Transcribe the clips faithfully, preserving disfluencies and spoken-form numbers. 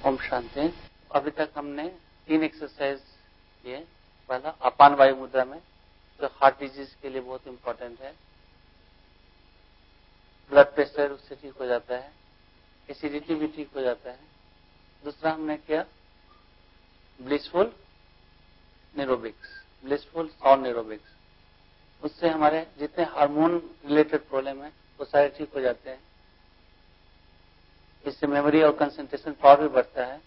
ओम शांति। अभी तक हमने तीन एक्सरसाइज किए। पहला अपान वायु मुद्रा में, जो हार्ट डिजीज के लिए बहुत इंपॉर्टेंट है। ब्लड प्रेशर उससे ठीक हो जाता है, एसिडिटी भी ठीक हो जाता है। दूसरा हमने किया blissful neurobics, blissful sound neurobics. उससे हमारे जितने हार्मोन रिलेटेड प्रॉब्लम है वो सारे ठीक हो जाते हैं। इससे मेमोरी और कंसंट्रेशन पावर भी बढ़ता है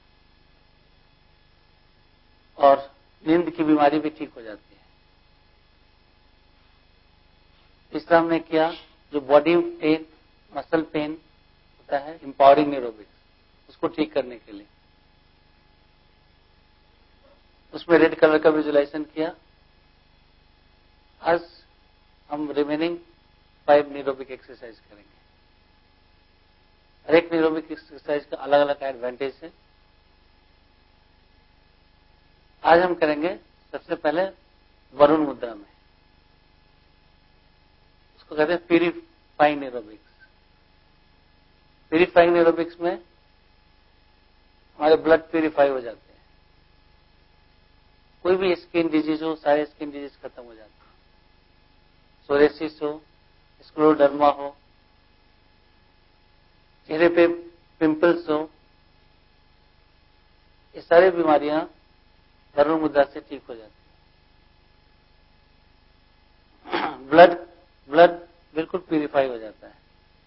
और नींद की बीमारी भी ठीक हो जाती है। तीसरा हमने किया जो बॉडी पेन, मसल पेन होता है, एम्पावरिंग न्यूरोबिक्स, उसको ठीक करने के लिए। उसमें रेड कलर का विजुलाइजेशन किया। आज हम रिमेनिंग फाइव न्यूरोबिक एक्सरसाइज करेंगे। हर एक न्यूरोबिक एक्सरसाइज का अलग अलग एडवांटेज है। आज हम करेंगे सबसे पहले वरुण मुद्रा में, उसको कहते हैं प्यूरिफाइंग न्यूरोबिक्स। प्यूरिफाइंग न्यूरोबिक्स में हमारे ब्लड प्यूरिफाई हो जाते हैं। कोई भी स्किन डिजीज हो, सारे स्किन डिजीज खत्म हो जाते हैं। सोरेसिस हो, स्क्लेरोडर्मा हो, चेहरे पे पिंपल्स हो, ये सारी बीमारियां वरुण मुद्रा से ठीक हो जाती है। ब्लड ब्लड बिल्कुल प्यूरिफाई हो जाता है।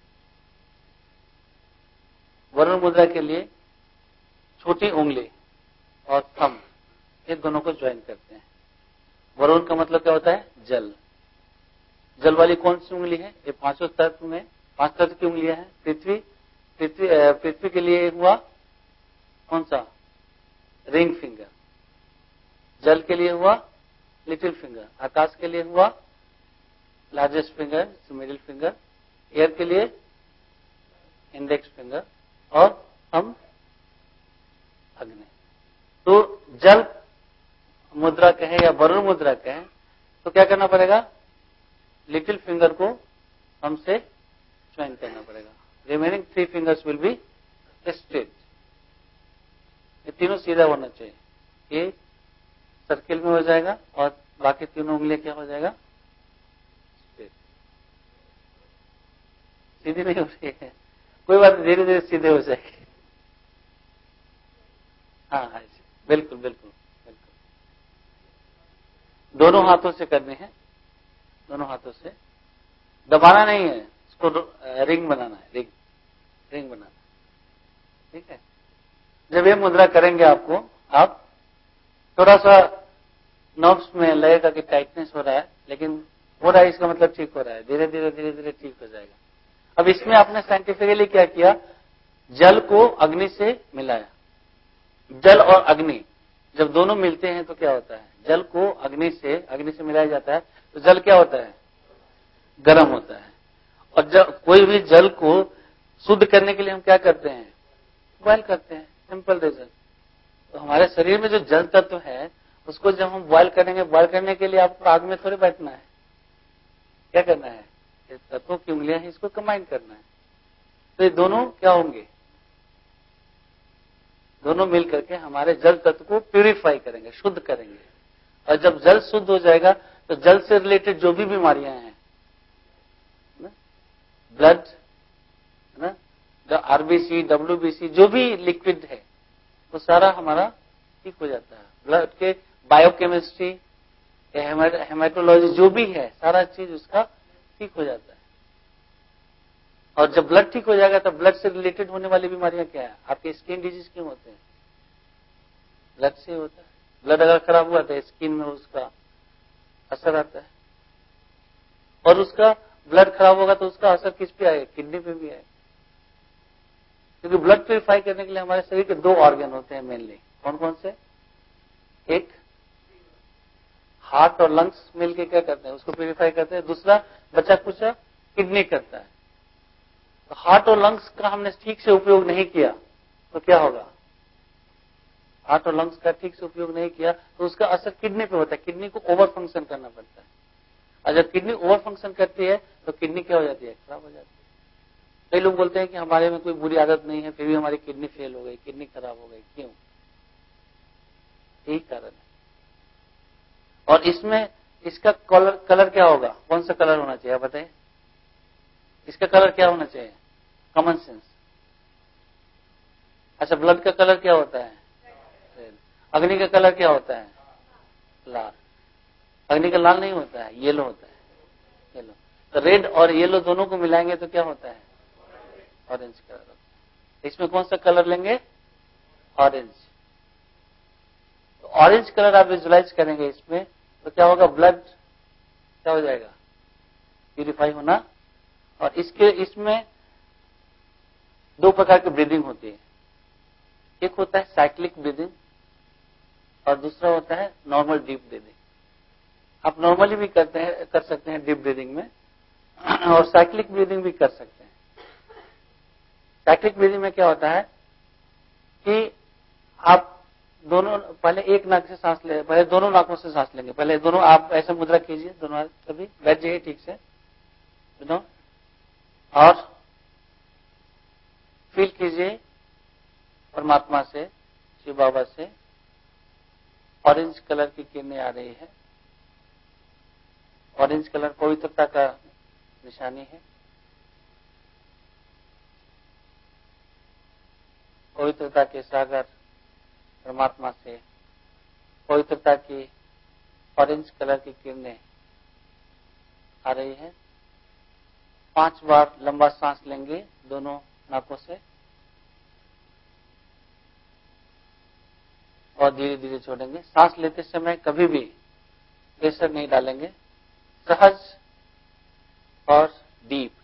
वरुण मुद्रा के लिए छोटी उंगली और थंब, ये दोनों को ज्वाइन करते हैं। वरुण का मतलब क्या होता है? जल। जल वाली कौन सी उंगली है? ये पांचों तत्व में पांच तत्व की उंगलियां हैं। पृथ्वी पृथ्वी पृथ्वी के लिए हुआ कौन सा? Ring finger. जल के लिए हुआ लिटिल फिंगर। आकाश के लिए हुआ largest finger, middle finger. Air के लिए इंडेक्स फिंगर। और हम अग्नि। तो जल मुद्रा कहें या वरुण मुद्रा कहें तो क्या करना पड़ेगा? लिटिल फिंगर को हमसे ज्वाइन करना पड़ेगा। Remaining three fingers will be straight. ये तीनों सीधा होना चाहिए। ये सर्किल में हो जाएगा और बाकी तीनों उंगलियां क्या हो जाएगा? स्ट्रेट। सीधी नहीं हो रही है, कोई बात नहीं, धीरे धीरे सीधे हो जाएगी। हाँ हाँ बिल्कुल बिल्कुल बिल्कुल। दोनों हाथों से करनी है, दोनों हाथों से। दबाना नहीं है, इसको रिंग बनाना है, रिंग रिंग बनाना। ठीक है। जब ये मुद्रा करेंगे आपको, आप थोड़ा सा नर्व्स में लगेगा कि टाइटनेस हो रहा है, लेकिन हो रहा है इसका मतलब ठीक हो रहा है। धीरे धीरे धीरे धीरे ठीक हो जाएगा। अब इसमें आपने साइंटिफिकली क्या किया? जल को अग्नि से मिलाया। जल और अग्नि जब दोनों मिलते हैं तो क्या होता है? जल को अग्नि से अग्नि से मिलाया जाता है तो जल क्या होता है? गर्म होता है। और जब कोई भी जल को शुद्ध करने के लिए हम क्या करते हैं? बॉयल करते हैं। Simple reason. तो हमारे शरीर में जो जल तत्व है उसको जब हम बॉयल करेंगे, बॉयल करने के लिए आपको आग में थोड़े बैठना है। क्या करना है? इस तत्वों की उंगलियां हैं, इसको कंबाइन करना है। तो ये दोनों क्या होंगे? दोनों मिलकर के हमारे जल तत्व को प्यूरिफाई करेंगे, शुद्ध करेंगे। और जब जल शुद्ध हो जाएगा तो जल से रिलेटेड जो भी बीमारियां हैं, ब्लड है ना, जो आरबीसी, डब्ल्यूबीसी, जो भी लिक्विड है वो सारा हमारा ठीक हो जाता है। ब्लड के बायोकेमिस्ट्री, हेमाटोलॉजी जो भी है, सारा चीज उसका ठीक हो जाता है। और जब ब्लड ठीक हो जाएगा तब ब्लड से रिलेटेड होने वाली बीमारियां क्या है? आपके स्किन डिजीज क्यों होते हैं? ब्लड से होता है। ब्लड अगर खराब हुआ तो स्किन में उसका असर आता है। और उसका ब्लड खराब होगा तो उसका असर किस पे आएगा? किडनी पे भी आएगा। क्योंकि ब्लड प्यूरिफाई करने के लिए हमारे शरीर के दो ऑर्गन होते हैं मेनली। कौन कौन से? एक हार्ट और लंग्स मिलके क्या करते हैं? उसको प्यूरिफाई करते हैं। दूसरा बचा कुछ किडनी करता है। तो हार्ट और लंग्स का हमने ठीक से उपयोग नहीं किया तो क्या होगा? हार्ट और लंग्स का ठीक से उपयोग नहीं किया तो उसका असर किडनी पे होता है। किडनी को ओवर फंक्शन करना पड़ता है। और जब किडनी ओवर फंक्शन करती है तो किडनी क्या हो जाती है? खराब हो जाती है। कई लोग बोलते हैं कि हमारे में कोई बुरी आदत नहीं है, फिर भी हमारी किडनी फेल हो गई, किडनी खराब हो गई, क्यों? यही कारण है। और इसमें इसका कलर कलर क्या होगा? कौन सा कलर होना चाहिए बताइए? इसका कलर क्या होना चाहिए? Common sense. अच्छा, ब्लड का कलर क्या होता है? रेड। अग्नि का कलर क्या होता है? लाल। अग्नि का लाल नहीं होता है, येलो होता है। येलो। तो रेड और येलो दोनों को मिलाएंगे तो क्या होता है? ऑरेंज कलर होता है। इसमें कौन सा कलर लेंगे? ऑरेंज। तो ऑरेंज कलर आप विजुलाइज करेंगे इसमें, तो क्या होगा? ब्लड क्या हो जाएगा? प्यूरिफाई होना। और इसके इसमें दो प्रकार की ब्रीदिंग होती है। एक होता है साइक्लिक ब्रीदिंग और दूसरा होता है नॉर्मल डीप ब्रीदिंग। आप नॉर्मली भी करते हैं, कर सकते हैं डीप ब्रीदिंग में, और साइक्लिक ब्रीदिंग भी कर सकते हैं। साइक्लिक ब्रीदिंग में क्या होता है कि आप दोनों पहले एक नाक से सांस ले, पहले दोनों नाकों से सांस लेंगे। पहले दोनों आप ऐसे मुद्रा कीजिए, दोनों हाथ कभी बैठ जाइए ठीक से, दोनों, और फील कीजिए परमात्मा से, शिव बाबा से ऑरेंज कलर की किरणें आ रही है। ऑरेंज कलर पवित्रता का निशानी है। पवित्रता के सागर परमात्मा से पवित्रता की ऑरेंज कलर की किरणें आ रही है। पांच बार लंबा सांस लेंगे दोनों नाकों से और धीरे धीरे छोड़ेंगे। सांस लेते समय कभी भी प्रेशर नहीं डालेंगे, सहज और डीप।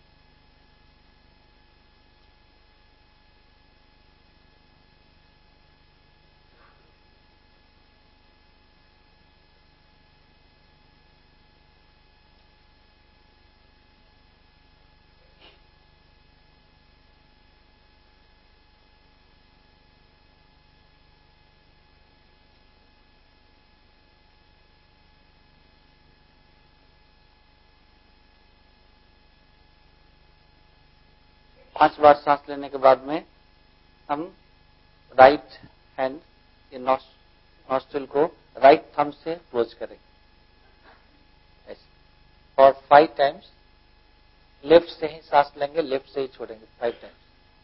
पांच बार सांस लेने के बाद में हम राइट हैंड के नॉस्ट्रिल को राइट थंब से क्लोज करेंगे और फाइव टाइम्स लेफ्ट से ही सांस लेंगे, लेफ्ट से ही छोड़ेंगे फाइव टाइम्स।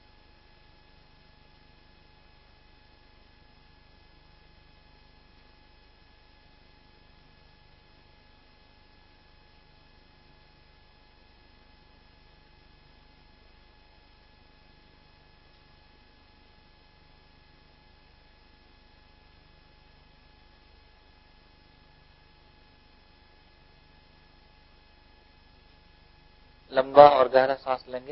लंबा और गहरा सांस लेंगे।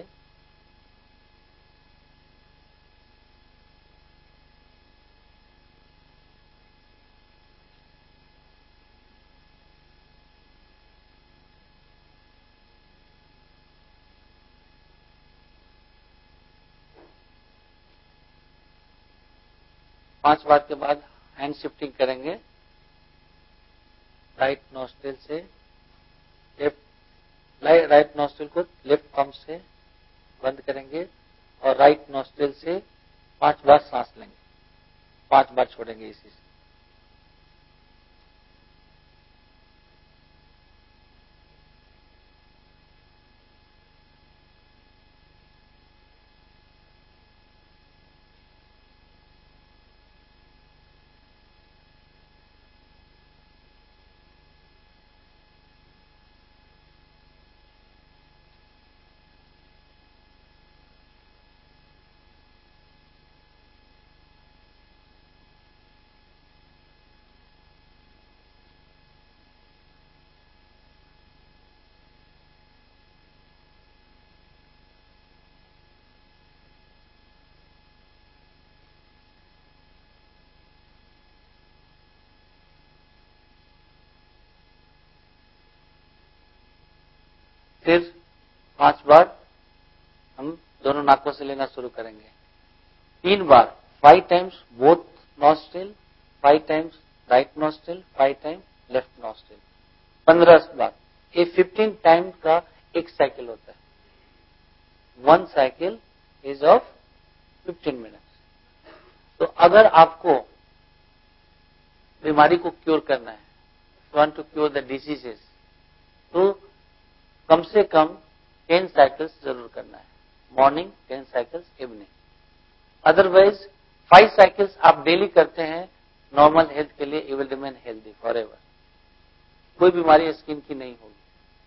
पांच बार के बाद हैंड शिफ्टिंग करेंगे। राइट नोस्ट्रिल से लेफ्ट राइट नोस्ट्रिल को लेफ्ट थंब से बंद करेंगे और राइट नोस्ट्रिल से पांच बार सांस लेंगे, पांच बार छोड़ेंगे इसी से। फिर पांच बार हम दोनों नाकों से लेना शुरू करेंगे। तीन बार five times both nostril, five times right nostril, five time left nostril, पंद्रह बार। ये फिफ्टीन टाइम का एक साइकिल होता है। One cycle is of fifteen minutes. तो अगर आपको बीमारी को क्योर करना है, want to cure the diseases, तो कम से कम टेन साइकिल्स जरूर करना है, morning ten cycles, evening. Otherwise five cycles आप डेली करते हैं नॉर्मल हेल्थ के लिए, you will remain healthy forever. कोई बीमारी स्किन की नहीं होगी।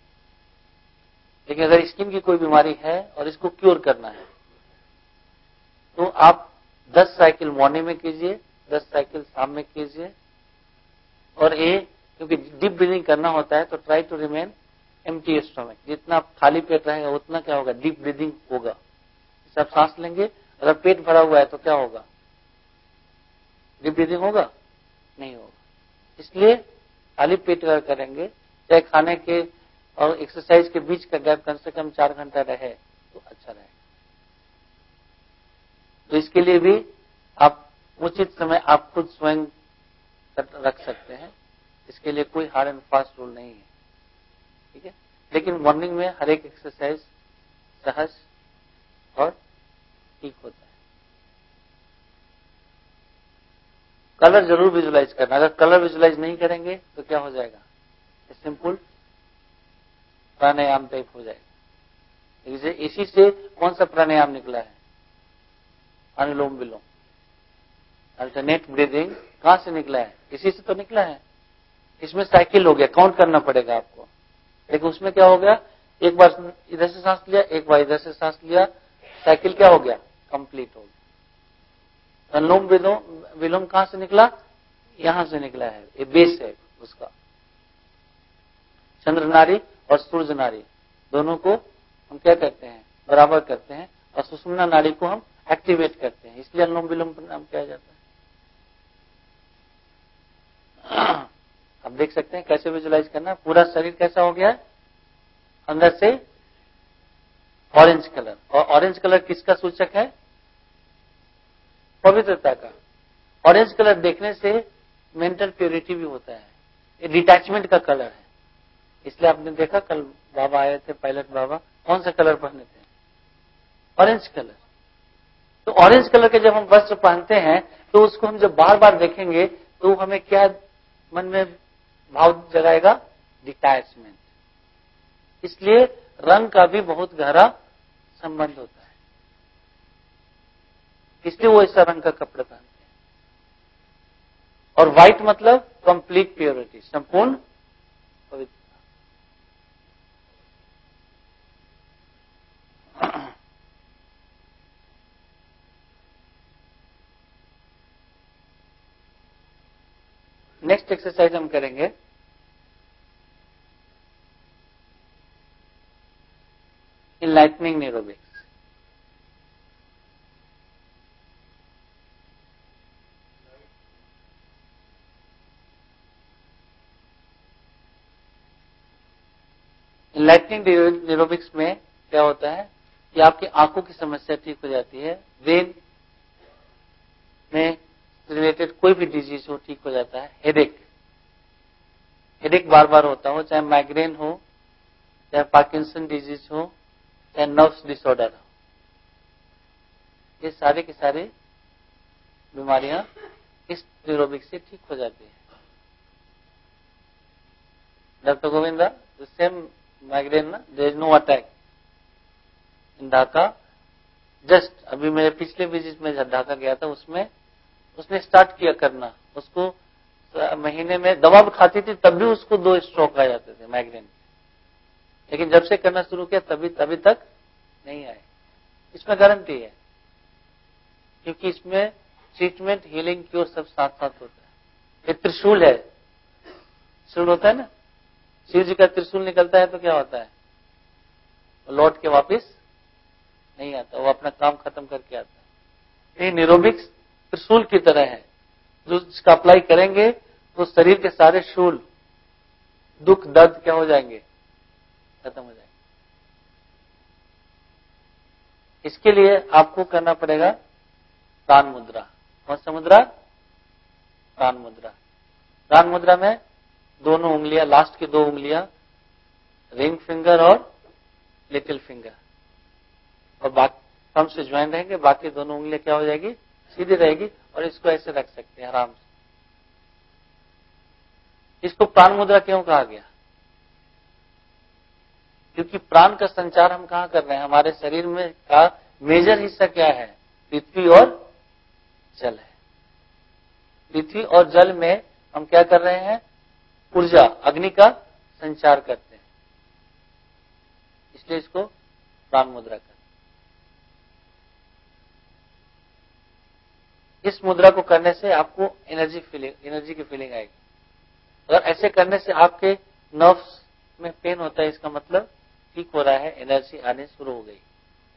लेकिन अगर स्किन की कोई बीमारी है और इसको क्योर करना है तो आप दस साइकिल मॉर्निंग में कीजिए, दस साइकिल शाम में कीजिए। और ये क्योंकि डीप ब्रीदिंग करना होता है तो try to remain empty stomach. जितना आप खाली पेट रहेगा उतना क्या होगा, डीप ब्रीदिंग होगा। जैसे आप सांस लेंगे, अगर पेट भरा हुआ है तो क्या होगा, डीप ब्रीदिंग होगा, नहीं होगा। इसलिए खाली पेट अगर करेंगे, चाहे खाने के और एक्सरसाइज के बीच का गैप कम से कम चार घंटा रहे तो अच्छा रहेगा। तो इसके लिए भी आप उचित समय आप खुद स्वयं रख सकते हैं। इसके लिए कोई हार्ड एंड फास्ट रूल नहीं है, ठीक है। लेकिन मॉर्निंग में हर एक एक्सरसाइज सहज और ठीक होता है। कलर जरूर विजुलाइज करना। अगर कलर विजुलाइज नहीं करेंगे तो क्या हो जाएगा, सिंपल प्राणायाम टाइप हो जाएगा। इसी से कौन सा प्राणायाम निकला है, अनुलोम विलोम, अल्टरनेट ब्रीदिंग कहां से निकला है, इसी से तो निकला है। इसमें साइकिल हो गया, काउंट करना पड़ेगा आपको। लेकिन उसमें क्या हो गया, एक बार इधर से सांस लिया, एक बार इधर से सांस लिया, साइकिल क्या हो गया, कंप्लीट हो गया। अनुलोम विलोम विलोम कहां से निकला, यहां से निकला है, ये बेस है उसका। चंद्र नाड़ी और सूर्य नाड़ी दोनों को हम क्या करते हैं, बराबर करते हैं, और सुषुम्ना नाड़ी को हम एक्टिवेट करते हैं, इसलिए अनुलोम विलोम का नाम किया जाता है। आप देख सकते हैं कैसे विजुलाइज करना। पूरा शरीर कैसा हो गया है, अंदर से ऑरेंज कलर, और ऑरेंज कलर किसका सूचक है, पवित्रता का। ऑरेंज कलर देखने से मेंटल प्योरिटी भी होता है, ये डिटैचमेंट का कलर है। इसलिए आपने देखा कल बाबा आए थे, पायलट बाबा, कौन सा कलर पहने थे, ऑरेंज कलर। तो ऑरेंज कलर के जब हम वस्त्र पहनते हैं तो उसको हम जब बार बार देखेंगे तो हमें क्या मन में भाव जगाएगा, डिटैचमेंट। इसलिए रंग का भी बहुत गहरा संबंध होता है, इसलिए वो ऐसा रंग का कपड़े पहनते हैं। और व्हाइट मतलब कंप्लीट प्योरिटी, संपूर्ण पवित्रता। नेक्स्ट एक्सरसाइज हम करेंगे इनलाइटनिंग एरोबिक्स। इनलाइटनिंग एरोबिक्स में क्या होता है कि आपकी आंखों की समस्या ठीक हो जाती है, ब्रेन में रिलेटेड कोई भी डिजीज हो ठीक हो जाता है। हेडेक हेडेक बार बार होता हो, चाहे माइग्रेन हो, चाहे पार्किंसन डिजीज हो, चाहे नर्व्स डिसऑर्डर हो, ये सारे के सारे बीमारियां इस एरोबिक्स से ठीक हो जाती है। Doctor Govinda, the same migraine ना, there is no attack in Dhaka. Just अभी मेरे पिछले विजिट में जब ढाका गया था, उसमें उसने स्टार्ट किया करना, उसको महीने में दवा भी खाती थी तब भी उसको दो स्ट्रोक आ जाते थे माइग्रेन के। लेकिन जब से करना शुरू किया तभी तभी तक नहीं आए। इसमें गारंटी है, क्योंकि इसमें ट्रीटमेंट, हीलिंग, क्योर सब साथ साथ होता है। ये त्रिशूल है, त्रिशूल होता है ना, शिव जी का त्रिशूल निकलता है तो क्या होता है, लौट के वापिस नहीं आता, वो अपना काम खत्म करके आता है। ये निरोबिक्स त्रिशूल की तरह है, जो इसका अप्लाई करेंगे तो शरीर के सारे शूल, दुख दर्द क्या हो जाएंगे, खत्म हो जाएंगे। इसके लिए आपको करना पड़ेगा प्राण मुद्रा। कौन सा मुद्रा, प्राण मुद्रा। प्राण मुद्रा में दोनों उंगलियां, लास्ट की दो उंगलियां, रिंग फिंगर और लिटिल फिंगर, और बाकी थंब से ज्वाइन रहेंगे, बाकी दोनों उंगलियां क्या हो जाएगी, सीधी रहेगी, और इसको ऐसे रख सकते हैं आराम से। इसको प्राण मुद्रा क्यों कहा गया? क्योंकि प्राण का संचार हम कहां कर रहे हैं, हमारे शरीर में का मेजर हिस्सा क्या है, पृथ्वी और जल है। पृथ्वी और जल में हम क्या कर रहे हैं, ऊर्जा, अग्नि का संचार करते हैं, इसलिए इसको प्राण मुद्रा करते हैं। इस मुद्रा को करने से आपको एनर्जी फीलिंग एनर्जी की फीलिंग आएगी। अगर ऐसे करने से आपके नर्व्स में पेन होता है, इसका मतलब ठीक हो रहा है, एनर्जी आने शुरू हो गई।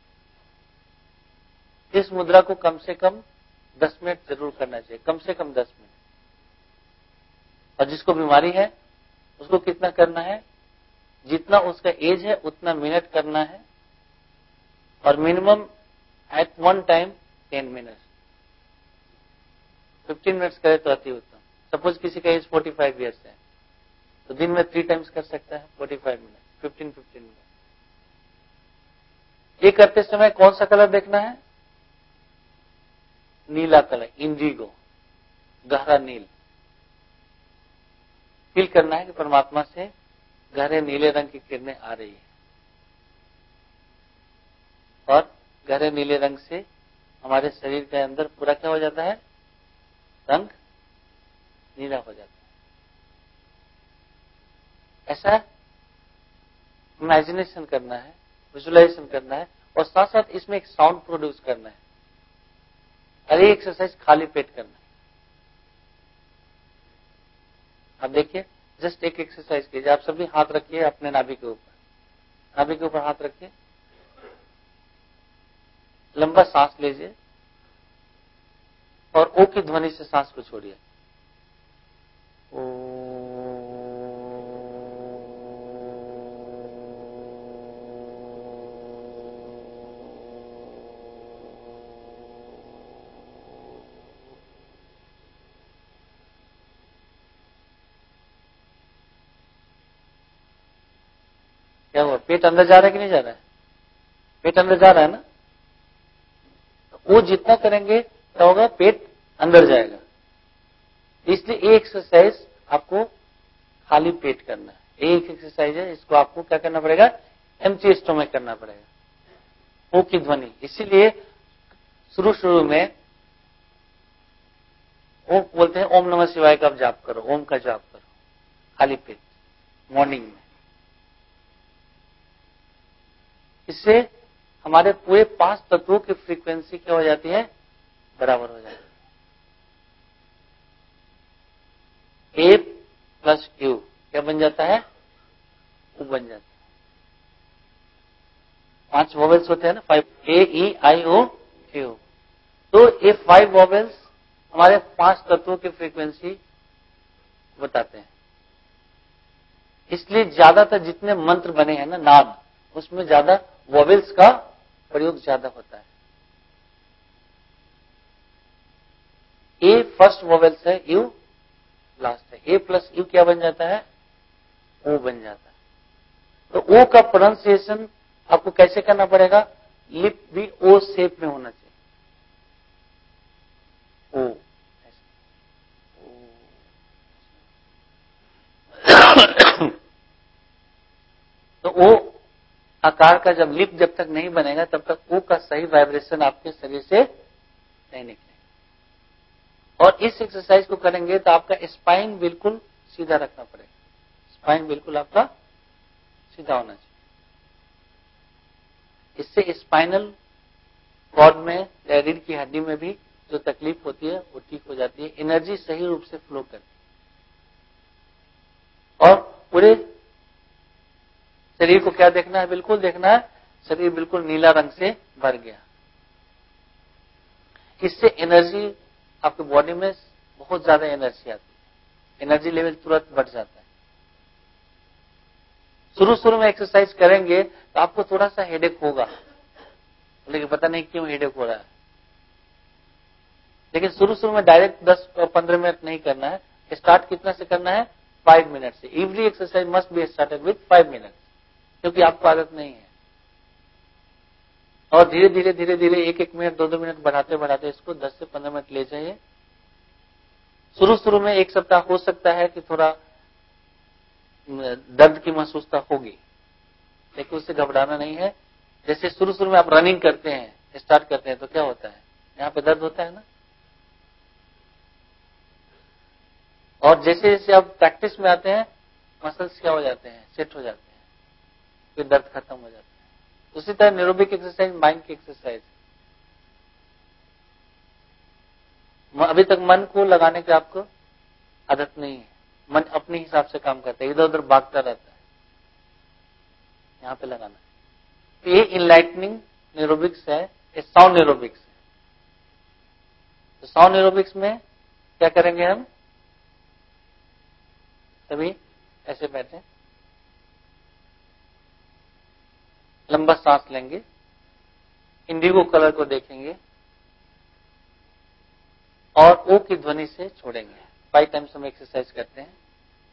इस मुद्रा को कम से कम दस मिनट जरूर करना चाहिए, कम से कम दस मिनट। और जिसको बीमारी है उसको कितना करना है, जितना उसका एज है उतना मिनट करना है, और minimum at one time ten minute, fifteen minutes करे तो अति उत्तम। सपोज किसी का एज फोर्टी फाइव ईयर्स है तो दिन में थ्री टाइम्स कर सकता है, forty five minute, fifteen fifteen minute. ये करते समय कौन सा कलर देखना है, नीला कलर, इंडिगो, गहरा नील। फील करना है कि परमात्मा से गहरे नीले रंग की किरणें आ रही है, और गहरे नीले रंग से हमारे शरीर के अंदर पूरा क्या हो जाता है, रंग नीला हो जाता है। ऐसा इमेजिनेशन करना है, विजुलाइजेशन करना है, और साथ साथ इसमें एक साउंड प्रोड्यूस करना है। और ये एक्सरसाइज खाली पेट करना है। आप देखिए, जस्ट एक एक्सरसाइज कीजिए। आप सभी हाथ रखिए अपने नाभि के ऊपर, नाभि के ऊपर हाथ रखिए, लंबा सांस लीजिए, और ओ की ध्वनि से सांस को छोड़िए। क्या हुआ, पेट अंदर जा रहा है कि नहीं जा रहा है? पेट अंदर जा रहा है ना, वो जितना करेंगे क्या होगा, पेट अंदर जाएगा। इसलिए ये एक्सरसाइज आपको खाली पेट करना है। एक एक्सरसाइज है, इसको आपको क्या करना पड़ेगा, एम्प्टी स्टोमक करना पड़ेगा। ओ की ध्वनि, इसीलिए शुरू शुरू में वो बोलते हैं ओम नमः शिवाय का जाप करो, ओम का जाप करो खाली पेट मॉर्निंग में। इससे हमारे पूरे पांच तत्वों की फ्रीक्वेंसी क्या हो जाती है, बराबर हो जाती है। ए प्लस यू क्या बन जाता है, उ बन जाता है। पांच वॉवेल्स होते हैं ना, five, A E I O you. तो ये फाइव वॉवेल्स हमारे पांच तत्वों की फ्रीक्वेंसी बताते हैं। इसलिए ज्यादातर जितने मंत्र बने हैं ना, नाद, उसमें ज्यादा वॉवेल्स का प्रयोग ज्यादा होता है। ए फर्स्ट वॉवेल्स है, यू लास्ट है। ए प्लस यू क्या बन जाता है, ओ बन जाता है। तो ओ का प्रोनाउंसिएशन आपको कैसे करना पड़ेगा, लिप भी ओ शेप में होना चाहिए, ओ। तो ओ आकार का जब लिप जब तक नहीं बनेगा तब तक ओ का सही वाइब्रेशन आपके शरीर से नहीं निकलेगा। और इस एक्सरसाइज को करेंगे तो आपका स्पाइन बिल्कुल सीधा रखना पड़ेगा, स्पाइन बिल्कुल आपका सीधा होना चाहिए। इससे स्पाइनल कॉर्ड में या रीढ़ की हड्डी में भी जो तकलीफ होती है वो ठीक हो जाती है, एनर्जी सही रूप से फ्लो करती है। और पूरे शरीर को क्या देखना है, बिल्कुल देखना है शरीर बिल्कुल नीला रंग से भर गया। इससे एनर्जी आपके बॉडी में बहुत ज्यादा एनर्जी आती है, एनर्जी लेवल तुरंत बढ़ जाता है। शुरू शुरू में एक्सरसाइज करेंगे तो आपको थोड़ा सा हेडेक होगा, लेकिन पता नहीं क्यों हेडेक हो रहा है। लेकिन शुरू शुरू में डायरेक्ट दस पंद्रह मिनट नहीं करना है, स्टार्ट कितना से करना है, फाइव मिनट से। Every exercise must be started with five minute, क्योंकि आपको आदत नहीं है। और धीरे धीरे धीरे धीरे एक एक मिनट दो दो मिनट बढ़ाते बढ़ाते इसको दस से पंद्रह मिनट ले जाइए। शुरू शुरू में एक सप्ताह हो सकता है कि थोड़ा दर्द की महसूसता होगी, लेकिन उससे घबराना नहीं है। जैसे शुरू शुरू में आप रनिंग करते हैं, स्टार्ट करते हैं, तो क्या होता है, यहाँ पे दर्द होता है ना। और जैसे जैसे आप प्रैक्टिस में आते हैं, मसल्स क्या हो जाते हैं, सेट हो जाते हैं, फिर दर्द खत्म हो जाता है। उसी तरह न्यूरोबिक एक्सरसाइज माइंड की एक्सरसाइज। अभी तक मन को लगाने की आपको आदत नहीं है, मन अपने हिसाब से काम करता है, इधर उधर भागता रहता है, यहाँ पे लगाना है। तो ये इनलाइटनिंग न्यूरोबिक्स है, ये साउंड न्यूरोबिक्स है। तो साउंड न्यूरोबिक्स में क्या करेंगे हम, सभी ऐसे बैठे, लंबा सांस लेंगे, इंडिगो कलर को देखेंगे और ओ की ध्वनि से छोड़ेंगे। फाइव टाइम्स हम एक्सरसाइज करते हैं।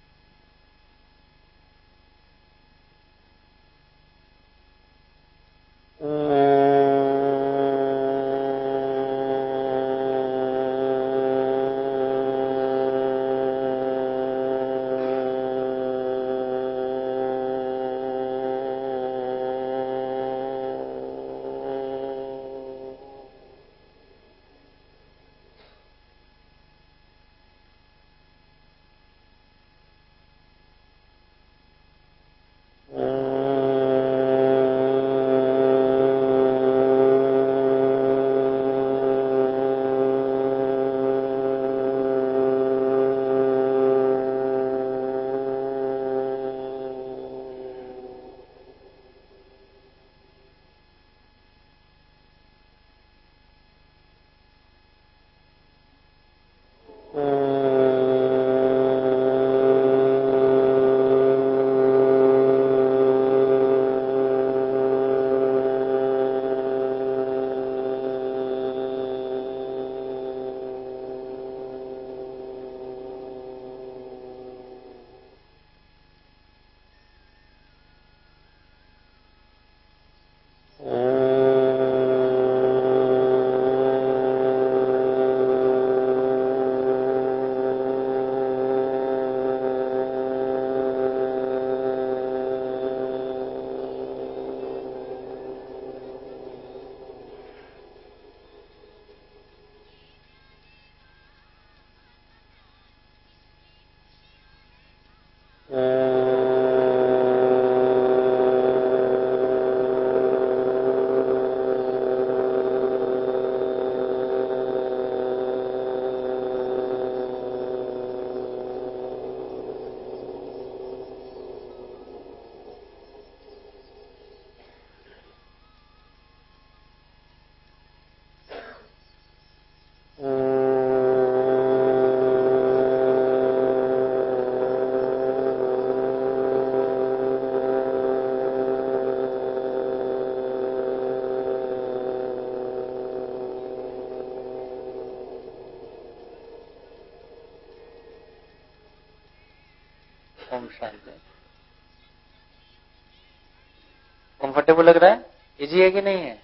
कंफर्टेबल लग रहा है, इजी है कि नहीं है।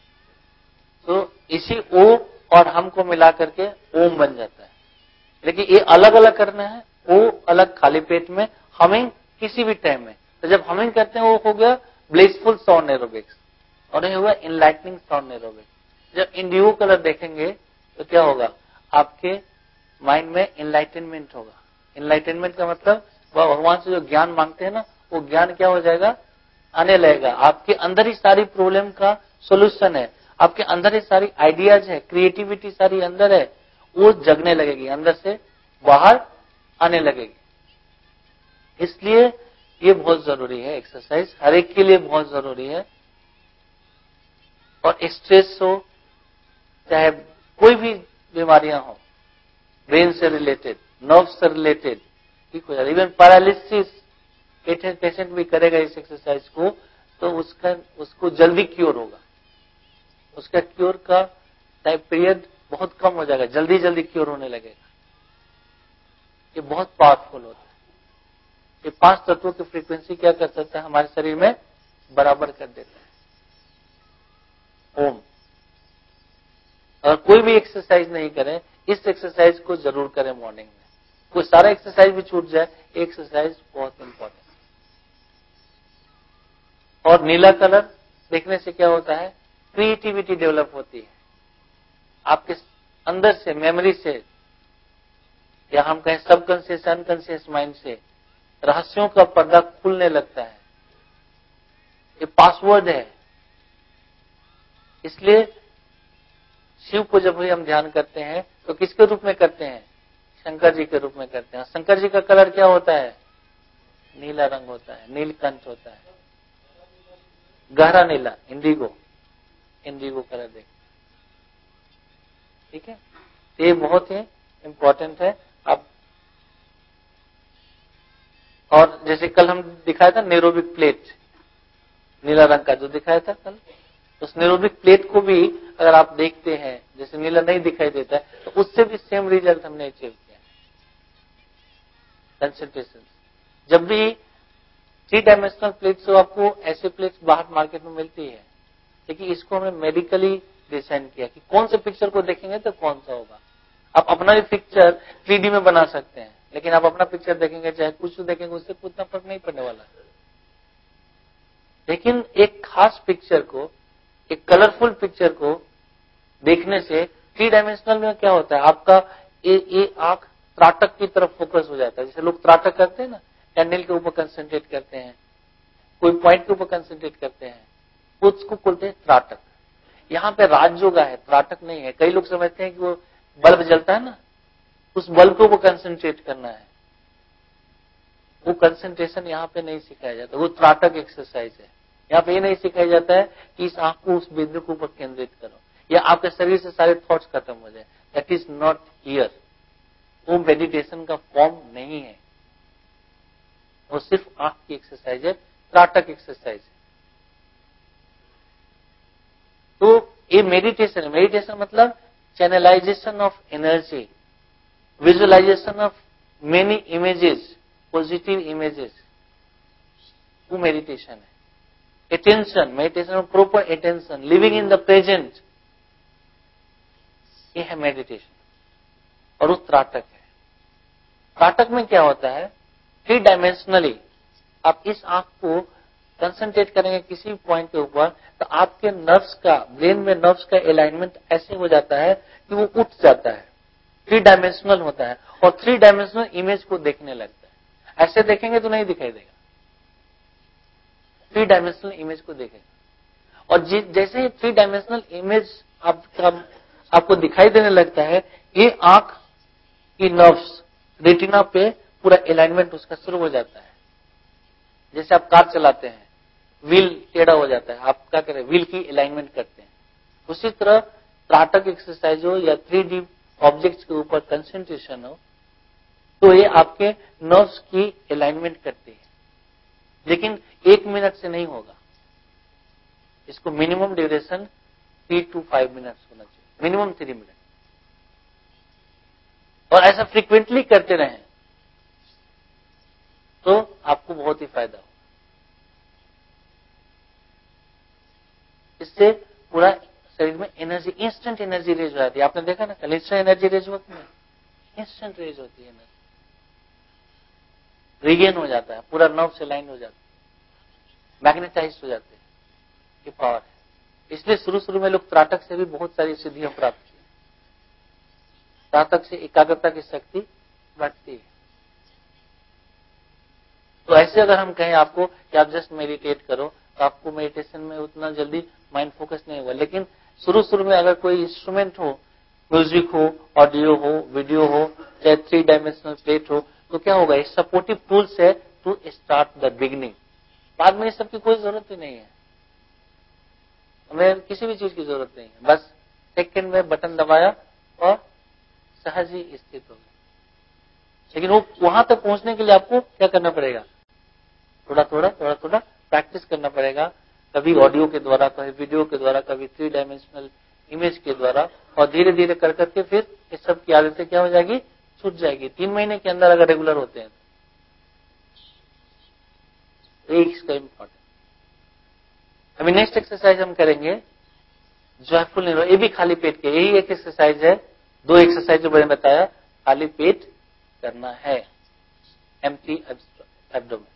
तो इसी ओ और हम को मिला करके ओम बन जाता है। लेकिन ये अलग अलग करना है, ओ अलग खाली पेट में, हमिंग किसी भी टाइम में। तो जब हमिंग करते हैं वो हो गया ब्लिसफुल साउंड एरोबिक्स और ये हुआ इनलाइटनिंग साउंड एरोबिक्स। जब इंडिगो कलर देखेंगे तो क्या होगा, आपके माइंड में इनलाइटनमेंट होगा। इनलाइटनमेंट का मतलब वह भगवान से जो ज्ञान मांगते हैं ना, वो ज्ञान क्या हो जाएगा, आने लगेगा। आपके अंदर ही सारी प्रॉब्लम का सोल्यूशन है, आपके अंदर ही सारी आइडियाज है, क्रिएटिविटी सारी अंदर है, वो जगने लगेगी, अंदर से बाहर आने लगेगी। इसलिए ये बहुत जरूरी है, एक्सरसाइज हर एक के लिए बहुत जरूरी है। और स्ट्रेस हो, चाहे कोई भी बीमारियां हो, ब्रेन से रिलेटेड, नर्व से रिलेटेड, ठीक हो जाए। इवन पैरालिसिस पेशेंट भी करेगा इस एक्सरसाइज को तो उसका उसको जल्दी क्योर होगा, उसका क्योर का टाइम पीरियड बहुत कम हो जाएगा, जल्दी जल्दी क्योर होने लगेगा। ये बहुत पावरफुल होता है। ये पांच तत्वों की फ्रीक्वेंसी क्या कर सकता है, हमारे शरीर में बराबर कर देता है। ओम। और कोई भी एक्सरसाइज नहीं करें, इस एक्सरसाइज को जरूर करें मॉर्निंग में। कोई सारा एक्सरसाइज भी छूट जाए, एक्सरसाइज बहुत इंपॉर्टेंट। और नीला कलर देखने से क्या होता है, क्रिएटिविटी डेवलप होती है आपके अंदर से, मेमोरी से, या हम कहें सबकॉन्शियस अनकॉन्शियस माइंड से रहस्यों का पर्दा खुलने लगता है। ये पासवर्ड है। इसलिए शिव को जब भी हम ध्यान करते हैं तो किसके रूप में करते हैं, शंकर जी के रूप में करते हैं। शंकर जी का कलर क्या होता है, नीला रंग होता है, नीलकंठ होता है, गहरा नीला, इंडिगो, इंडिगो कलर देख, ठीक है। ये बहुत ही इंपॉर्टेंट है। अब और जैसे कल हम दिखाया था नेरोबिक प्लेट, नीला रंग का जो दिखाया था कल, उस नेरोबिक प्लेट को भी अगर आप देखते हैं, जैसे नीला नहीं दिखाई देता है, तो उससे भी सेम रिजल्ट हमने अचीव किया। कंसंट्रेशन जब भी थ्री डायमेंशनल प्लेट्स, तो आपको ऐसे प्लेट्स बाहर मार्केट में मिलती है, लेकिन इसको हमने मेडिकली डिजाइन किया कि कौन से पिक्चर को देखेंगे तो कौन सा होगा। आप अपना भी पिक्चर थ्री डी में बना सकते हैं, लेकिन आप अपना पिक्चर देखेंगे चाहे कुछ देखेंगे, उससे उतना फर्क नहीं पड़ने वाला है। लेकिन एक खास पिक्चर को, एक कलरफुल पिक्चर को देखने से थ्री डायमेंशनल में क्या होता है, आपका ये ये आंख त्राटक की तरफ फोकस हो जाता है। जैसे लोग त्राटक करते हैं ना, कैंडल के ऊपर कंसंट्रेट करते हैं, कोई पॉइंट के ऊपर कंसंट्रेट करते हैं, उसको बोलते हैं त्राटक। यहाँ पे राजयोगा है, त्राटक नहीं है। कई लोग समझते हैं कि वो बल्ब जलता है ना, उस बल्ब को वो कंसंट्रेट करना है, वो कंसंट्रेशन यहाँ पे नहीं सिखाया जाता, वो त्राटक एक्सरसाइज है। यहाँ पे ये नहीं सिखाया जाता है कि इस आंख को उस बिंदु के ऊपर केंद्रित करो या आपके शरीर से सारे थॉट्स खत्म हो जाए। That is not here. वो मेडिटेशन का फॉर्म नहीं है, वो सिर्फ आंख की एक्सरसाइज है, त्राटक एक्सरसाइज है। तो ये मेडिटेशन है। मेडिटेशन मतलब channelisation of energy, visualisation of many images, positive images, वो मेडिटेशन है। Attention, meditation of proper attention, living in the present, ये है मेडिटेशन। और वो त्राटक है। त्राटक में क्या होता है, थ्री डायमेंशनली आप इस आंख को कंसंट्रेट करेंगे किसी पॉइंट के ऊपर, तो आपके नर्व्स का, ब्रेन में नर्व्स का अलाइनमेंट ऐसे हो जाता है कि वो उठ जाता है, थ्री डायमेंशनल होता है और थ्री डायमेंशनल इमेज को देखने लगता है। ऐसे देखेंगे तो नहीं दिखाई देगा, थ्री डायमेंशनल इमेज को देखेगा। और जैसे ही थ्री डायमेंशनल इमेज आपका आपको दिखाई देने लगता है, ये आंख की नर्व्स रेटिना पे पूरा अलाइनमेंट उसका शुरू हो जाता है। जैसे आप कार चलाते हैं, व्हील टेढ़ा हो जाता है, आप क्या करें, व्हील की अलाइनमेंट करते हैं। उसी तरह त्राटक एक्सरसाइज हो या थ्री डी ऑब्जेक्ट्स के ऊपर कंसंट्रेशन हो, तो ये आपके नर्व्स की अलाइनमेंट करती है। लेकिन एक मिनट से नहीं होगा, इसको minimum duration three to five minutes होना चाहिए, मिनिमम थ्री मिनट। और ऐसा फ्रीक्वेंटली करते रहें तो आपको बहुत ही फायदा होगा। इससे पूरा शरीर में एनर्जी, इंस्टेंट एनर्जी रेज हो जाती है। आपने देखा ना कल, इंस्टेंट एनर्जी रेज होती है, इंस्टेंट रेज होती है, एनर्जी रिगेन हो जाता है, पूरा नर्व से लाइन हो जाता है, मैग्नेटाइज हो जाते हैं। ये पावर है। इसलिए शुरू शुरू में लोग त्राटक से भी बहुत सारी सिद्धियां प्राप्त की। त्राटक से एकाग्रता की शक्ति बढ़ती है। तो ऐसे अगर हम कहें आपको कि आप जस्ट मेडिटेट करो, तो आपको मेडिटेशन में उतना जल्दी माइंड फोकस नहीं होगा। लेकिन शुरू शुरू में अगर कोई इंस्ट्रूमेंट हो, म्यूजिक हो, ऑडियो हो, वीडियो हो, चाहे थ्री डायमेंशनल प्लेट हो, तो क्या होगा, ये सपोर्टिव टूल्स है टू स्टार्ट द बिगिनिंग। बाद में इस सब की कोई जरूरत ही नहीं है, हमें किसी भी चीज की जरूरत नहीं है। बस सेकंड में बटन दबाया और सहज ही स्थित हो गए। लेकिन वो वहां तक पहुंचने के लिए आपको क्या करना पड़ेगा, थोड़ा थोड़ा थोड़ा थोड़ा प्रैक्टिस करना पड़ेगा। कभी ऑडियो के द्वारा, कभी वीडियो के द्वारा, कभी थ्री डायमेंशनल इमेज के द्वारा, और धीरे धीरे कर करके फिर इस सब की आदतें क्या हो जाएगी, छूट जाएगी। तीन महीने के अंदर अगर रेगुलर होते हैं तो एक इसका इम्पोर्टेंट। अभी नेक्स्ट एक्सरसाइज हम करेंगे जॉयफुल नहीं रहो, ये भी खाली पेट के, यही एक एक्सरसाइज है, दो एक्सरसाइज जो मैंने बताया, खाली पेट करना है, एम्प्टी एब्डोमेन।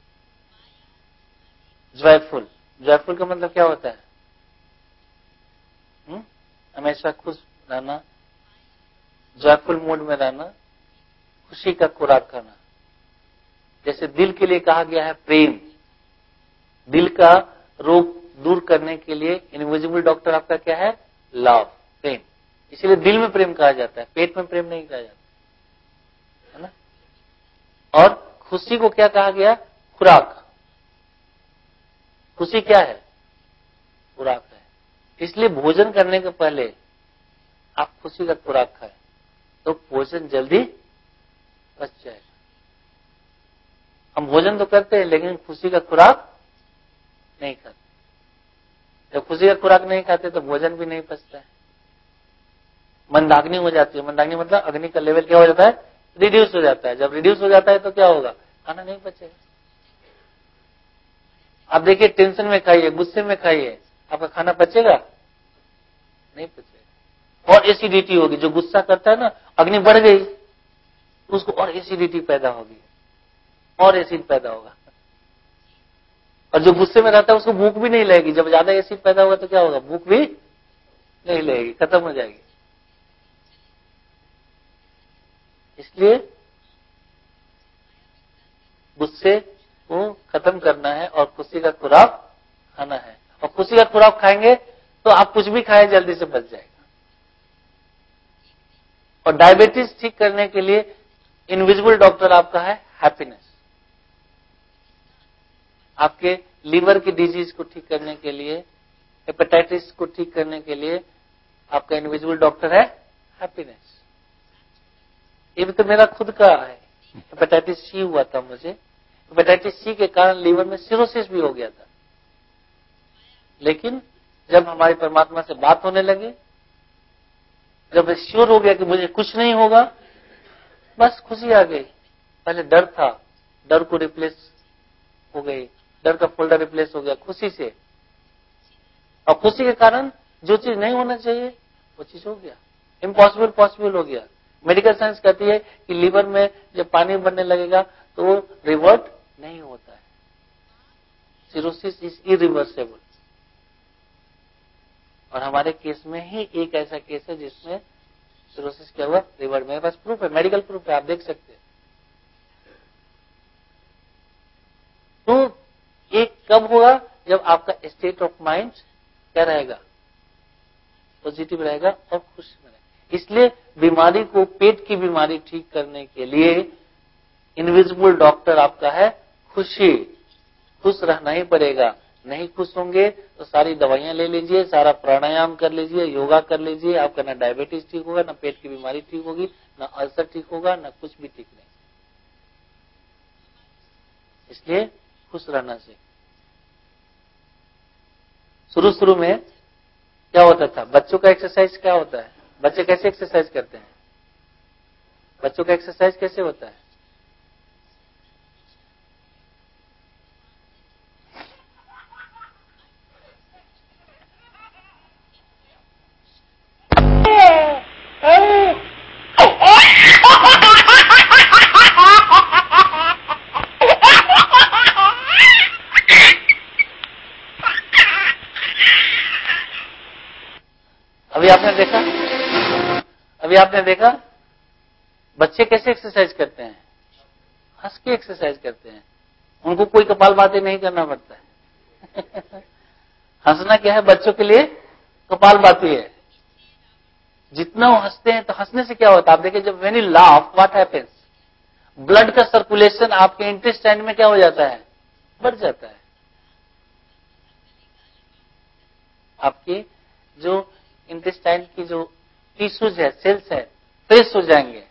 जॉयफुल, जॉयफुल का मतलब क्या होता है? हुँ? हमेशा खुश रहना, जॉयफुल मूड में रहना, खुशी का खुराक खाना। जैसे दिल के लिए कहा गया है प्रेम, दिल का रोग दूर करने के लिए इनविजिबल डॉक्टर आपका क्या है? लव, प्रेम। इसलिए दिल में प्रेम कहा जाता है, पेट में प्रेम नहीं कहा जाता है ना। और खुशी को क्या कहा गया? खुराक। खुशी क्या है? खुराक है। इसलिए भोजन करने के पहले आप खुशी का खुराक खाएं तो भोजन जल्दी पच जाएगा। हम भोजन तो करते हैं लेकिन खुशी का खुराक नहीं खाते। जब खुशी का खुराक नहीं खाते तो भोजन भी नहीं पचता है, मंदाग्नि हो जाती है। मंदाग्नि मतलब अग्नि का लेवल क्या हो जाता है? रिड्यूस हो जाता है। जब रिड्यूस हो जाता है तो क्या होगा? खाना नहीं पचेगा। आप देखिए, टेंशन में खाइए, गुस्से में खाइए, आपका खाना पचेगा? नहीं पचेगा, और एसिडिटी होगी। जो गुस्सा करता है ना, अग्नि बढ़ गई, उसको और एसिडिटी पैदा होगी, और एसिड पैदा होगा। और जो गुस्से में रहता है उसको भूख भी नहीं लगेगी। जब ज्यादा एसिड पैदा होगा तो क्या होगा? भूख भी नहीं लगेगी, खत्म हो जाएगी। इसलिए गुस्से को खत्म करना है और खुशी का खुराक खाना है। और खुशी का खुराक खाएंगे तो आप कुछ भी खाए जल्दी से बच जाएगा। और डायबिटीज ठीक करने के लिए इनविजिबल डॉक्टर आपका है हैप्पीनेस। आपके लीवर की डिजीज को ठीक करने के लिए, हेपेटाइटिस को ठीक करने के लिए आपका इनविजिबल डॉक्टर है हैप्पीनेस। ये भी तो मेरा खुद का है, हेपेटाइटिस सी हुआ था मुझे। हेपेटाइटिस सी के कारण लीवर में सिरोसिस भी हो गया था, लेकिन जब हमारी परमात्मा से बात होने लगी, जब श्योर हो गया कि मुझे कुछ नहीं होगा, बस खुशी आ गई। पहले डर था, डर को रिप्लेस हो गई, डर का फोल्डर रिप्लेस हो गया खुशी से। और खुशी के कारण जो चीज नहीं होना चाहिए वो चीज हो गया, इम्पॉसिबल पॉसिबल हो गया। मेडिकल साइंस कहती है कि लीवर में जब पानी बनने लगेगा तो वो रिवर्ट नहीं होता है। Cirrhosis is irreversible. और हमारे केस में ही एक ऐसा केस है जिसमें सिरोसिस क्या हुआ? रिवर्ट। मेरे पास प्रूफ है, मेडिकल प्रूफ है, आप देख सकते हैं। तो एक कब होगा? जब आपका स्टेट ऑफ माइंड क्या रहेगा? पॉजिटिव रहेगा और खुश रहेगा। इसलिए बीमारी को, पेट की बीमारी ठीक करने के लिए इनविजिबल डॉक्टर आपका है खुशी। खुश रहना ही पड़ेगा। नहीं खुश होंगे तो सारी दवाइयां ले लीजिए, सारा प्राणायाम कर लीजिए, योगा कर लीजिए, आपका ना डायबिटीज ठीक होगा, ना पेट की बीमारी ठीक होगी, ना अल्सर ठीक होगा, ना कुछ भी ठीक नहीं। इसलिए खुश रहना चाहिए। शुरू शुरू में क्या होता था? बच्चों का एक्सरसाइज क्या होता है? बच्चे कैसे एक्सरसाइज करते हैं? बच्चों का एक्सरसाइज कैसे होता है? अभी आपने देखा अभी आपने देखा बच्चे कैसे एक्सरसाइज करते हैं? हंस के एक्सरसाइज करते हैं। उनको कोई कपालभाति नहीं करना पड़ता है। हंसना क्या है बच्चों के लिए? कपालभाति है। जितना वो हंसते हैं तो हंसने से क्या होता है? आप देखिए, जब when you laugh what happens? Blood का सर्कुलेशन आपके इंटेस्टाइन में क्या हो जाता है? बढ़ जाता है। आपके जो इंटेस्टाइन की जो टिश्यूज है, सेल्स है, फ्रेश हो जाएंगे।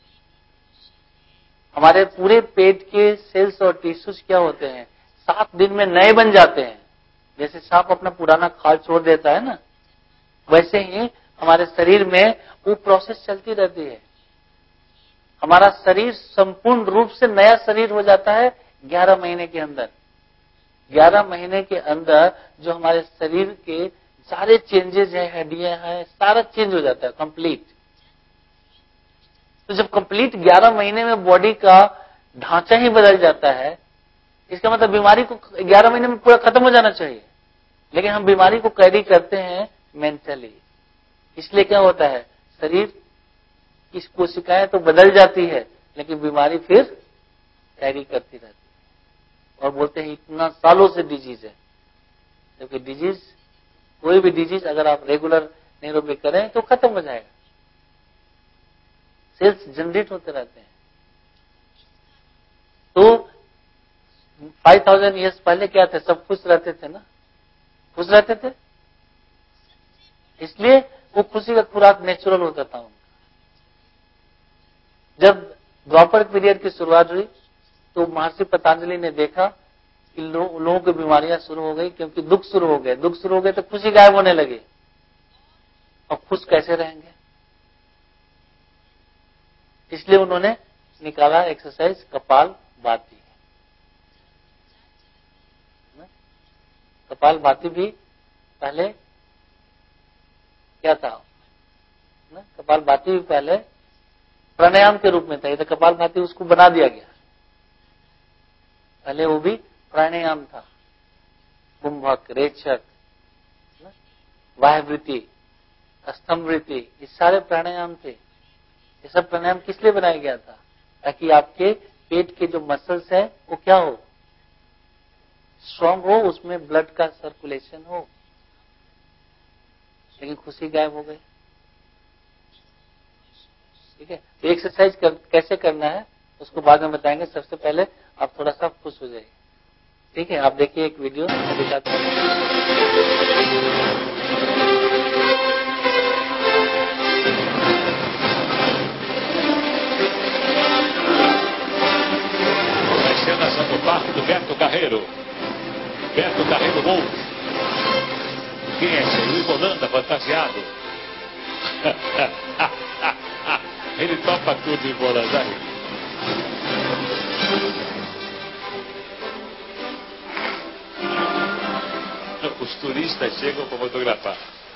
हमारे पूरे पेट के सेल्स और टिश्यूज क्या होते हैं? सात दिन में नए बन जाते हैं। जैसे सांप अपना पुराना खाल छोड़ देता है ना, वैसे ही हमारे शरीर में वो प्रोसेस चलती रहती है। हमारा शरीर संपूर्ण रूप से नया शरीर हो जाता है ग्यारह महीने के अंदर। ग्यारह महीने के अंदर जो हमारे शरीर के सारे चेंजेस है, हड्डियां हैं, सारा चेंज हो जाता है कंप्लीट। तो जब कंप्लीट ग्यारह महीने में बॉडी का ढांचा ही बदल जाता है, इसका मतलब बीमारी को ग्यारह महीने में पूरा खत्म हो जाना चाहिए, लेकिन हम बीमारी को कैरी करते हैं मेंटली। इसलिए क्या होता है, शरीर की कोशिकाएं तो बदल जाती है, लेकिन बीमारी फिर कैरी करती रहती है। और बोलते हैं इतना सालों से डिजीज है, क्योंकि डिजीज, कोई भी डिजीज अगर आप रेगुलर एरोबिक करें तो खत्म हो जाएगा। सेल्स जनरेट होते रहते हैं। तो पाँच हज़ार इयर्स पहले क्या थे, सब खुश रहते थे ना, खुश रहते थे, इसलिए वो खुशी का खुराक नेचुरल होता था उनका। जब द्वापर पीरियड की शुरुआत हुई तो महर्षि पतंजलि ने देखा कि लो, लोगों की बीमारियां शुरू हो गई, क्योंकि दुख शुरू हो गए, दुख शुरू हो गए तो खुशी गायब होने लगी। और खुश कैसे रहेंगे, इसलिए उन्होंने निकाला एक्सरसाइज कपाल भाती। कपाल भाती भी पहले क्या था ना, कपाल भाती भी पहले प्राणायाम के रूप में था, ये तो कपाल भाती उसको बना दिया गया, पहले वो भी प्राणायाम था। कुंभक, रेचक, वायुवृत्ति, स्तंभवृत्ति, ये सारे प्राणायाम थे। ये सब प्राणायाम किस लिए बनाया गया था, ताकि आपके पेट के जो मसल्स है वो क्या हो, स्ट्रांग हो, उसमें ब्लड का सर्कुलेशन हो। लेकिन खुशी गायब हो गई। ठीक है, तो एक्सरसाइज कर, कैसे करना है उसको बाद में बताएंगे। सबसे पहले आप थोड़ा सा खुश हो जाइए। ठीक है, आप देखिए एक वीडियो दिखाते हैं। Do parque do Beto Carreiro. Beto Carreiro Wolf. Quem é esse aí? O Ivolanda fantasiado. Ele topa tudo, Ivolanda. Os turistas chegam para fotografar.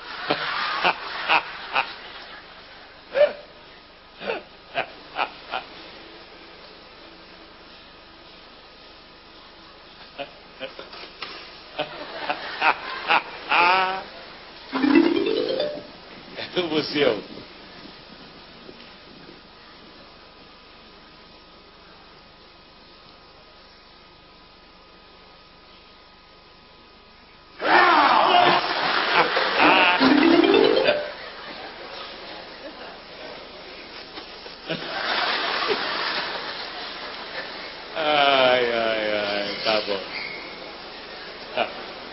É no museu. Ai, ai, ai, tá bom. Ah.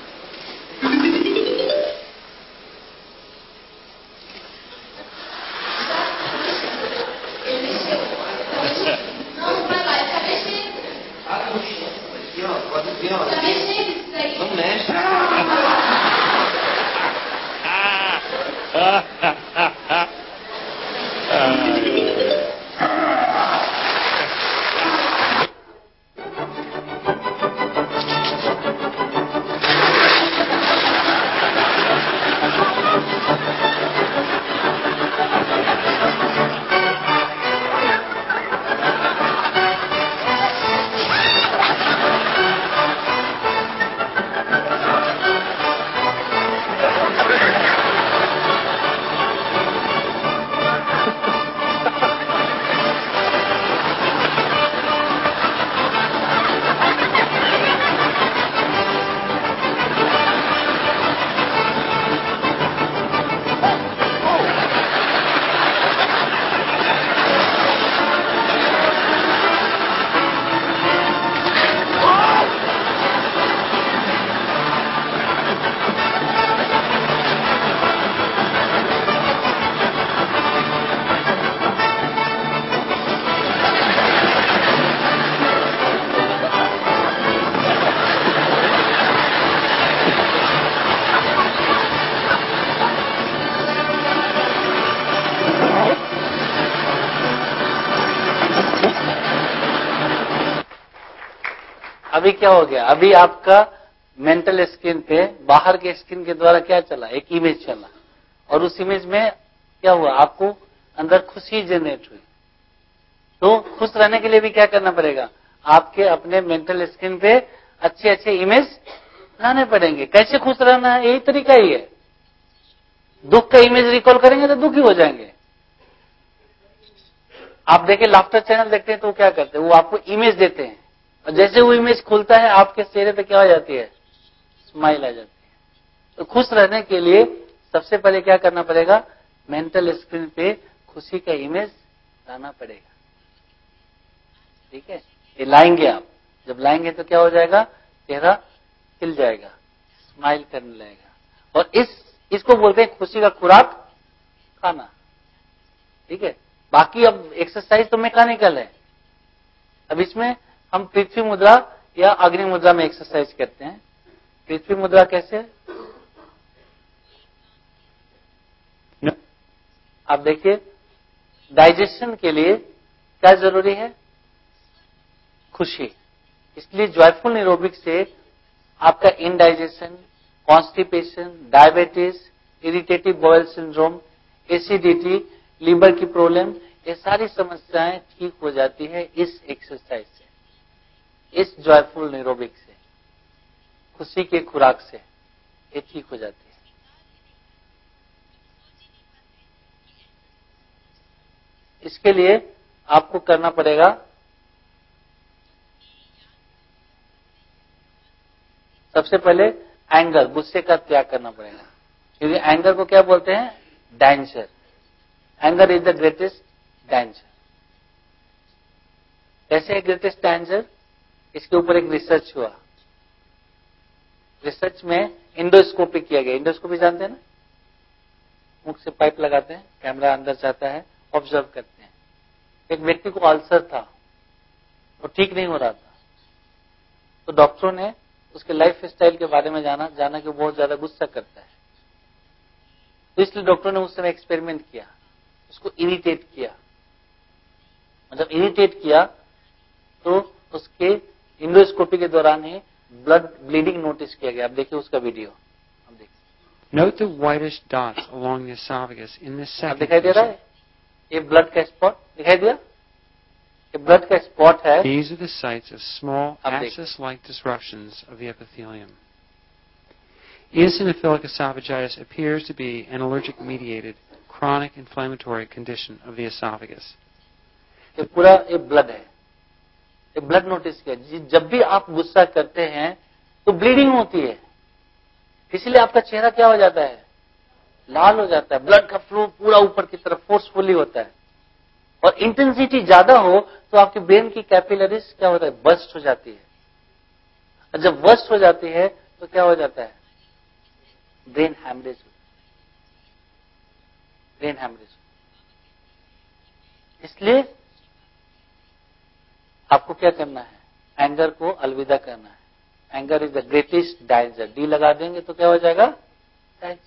Não, vai lá, ele tá mexendo. Ah, puxa. Aqui, ó, pode ver, ó. Tá mexendo isso daí. Não mexe. अभी क्या हो गया, अभी आपका mental screen पे बाहर के screen के द्वारा क्या चला, एक इमेज चला, और उस इमेज में क्या हुआ, आपको अंदर खुशी जनरेट हुई। तो खुश रहने के लिए भी क्या करना पड़ेगा, आपके अपने मेंटल स्क्रीन पे अच्छे अच्छे इमेज लाने पड़ेंगे। कैसे खुश रहना है, यही तरीका ही है। दुख का इमेज रिकॉल करेंगे तो दुखी हो जाएंगे। आप देखिए लाफ्टर चैनल देखते हैं तो वो क्या करते हैं, वो आपको इमेज देते हैं, और जैसे वो इमेज खुलता है आपके चेहरे पे क्या हो जाती है, स्माइल आ जाती है। तो खुश रहने के लिए सबसे पहले क्या करना पड़ेगा, मेंटल स्क्रीन पे खुशी का इमेज लाना पड़ेगा। ठीक है, ये लाएंगे आप, जब लाएंगे तो क्या हो जाएगा, चेहरा खिल जाएगा, स्माइल करने लगेगा। और इस इसको बोलते हैं खुशी का खुराक खाना। ठीक है, बाकी अब एक्सरसाइज तो मैकेनिकल है। अब इसमें हम पृथ्वी मुद्रा या अग्नि मुद्रा में एक्सरसाइज करते हैं। पृथ्वी मुद्रा कैसे, आप देखिए, डाइजेशन के लिए क्या जरूरी है, खुशी। इसलिए जॉयफुल एरोबिक से आपका indigestion, constipation, diabetes, irritative bowel syndrome, acidity, liver की प्रॉब्लम, ये सारी समस्याएं ठीक हो जाती है इस एक्सरसाइज से, इस जॉयफुल एरोबिक से, खुशी के खुराक से ये ठीक हो जाती है। इसके लिए आपको करना पड़ेगा, सबसे पहले एंगर, गुस्से का त्याग करना पड़ेगा, क्योंकि एंगर को क्या बोलते हैं, danger. Anger is the greatest danger. कैसे है ग्रेटेस्ट डेंजर, इसके ऊपर एक रिसर्च हुआ। रिसर्च में इंडोस्कोपी किया गया। इंडोस्कोपी जानते हैं ना, मुख से पाइप लगाते हैं, कैमरा अंदर जाता है, ऑब्जर्व करते हैं। एक व्यक्ति को अल्सर था, वो ठीक नहीं हो रहा था, तो डॉक्टरों ने उसके लाइफ स्टाइल के बारे में जाना जाना कि वो बहुत ज्यादा गुस्सा करता है। तो इसलिए डॉक्टरों ने उस समय एक्सपेरिमेंट किया, उसको इरिटेट किया। मतलब इरिटेट किया तो उसके इंडोस्कोपी के दौरान ही ब्लड ब्लीडिंग नोटिस किया गया। अब देखिए उसका वीडियो, हम देखिए। Note the whitish dots along the esophagus in this अब second दिखाई दे रहा patient. है, ये ब्लड का स्पॉट दिखाई दिया, ये ब्लड का स्पॉट है। These are the sites of small अब देखिए, abscess-like disruptions of the epithelium. Eosinophilic esophagitis appears to be an allergic-mediated chronic inflammatory condition of the esophagus. ये पूरा ये ब्लड है, ये ब्लड नोटिस किया। जब भी आप गुस्सा करते हैं तो ब्लीडिंग होती है, इसलिए आपका चेहरा क्या हो जाता है, लाल हो जाता है। ब्लड का फ्लो पूरा ऊपर की तरफ फोर्सफुली होता है, और इंटेंसिटी ज्यादा हो तो आपके ब्रेन की कैपिलरीज क्या होता है, बस्ट हो जाती है। और जब बस्ट हो जाती है तो क्या हो जाता है, ब्रेन हैमरेज, ब्रेन हैमरेज। इसलिए आपको क्या करना है, एंगर को अलविदा करना है। Anger is the greatest danger. D लगा देंगे तो क्या हो जाएगा, डेंजर।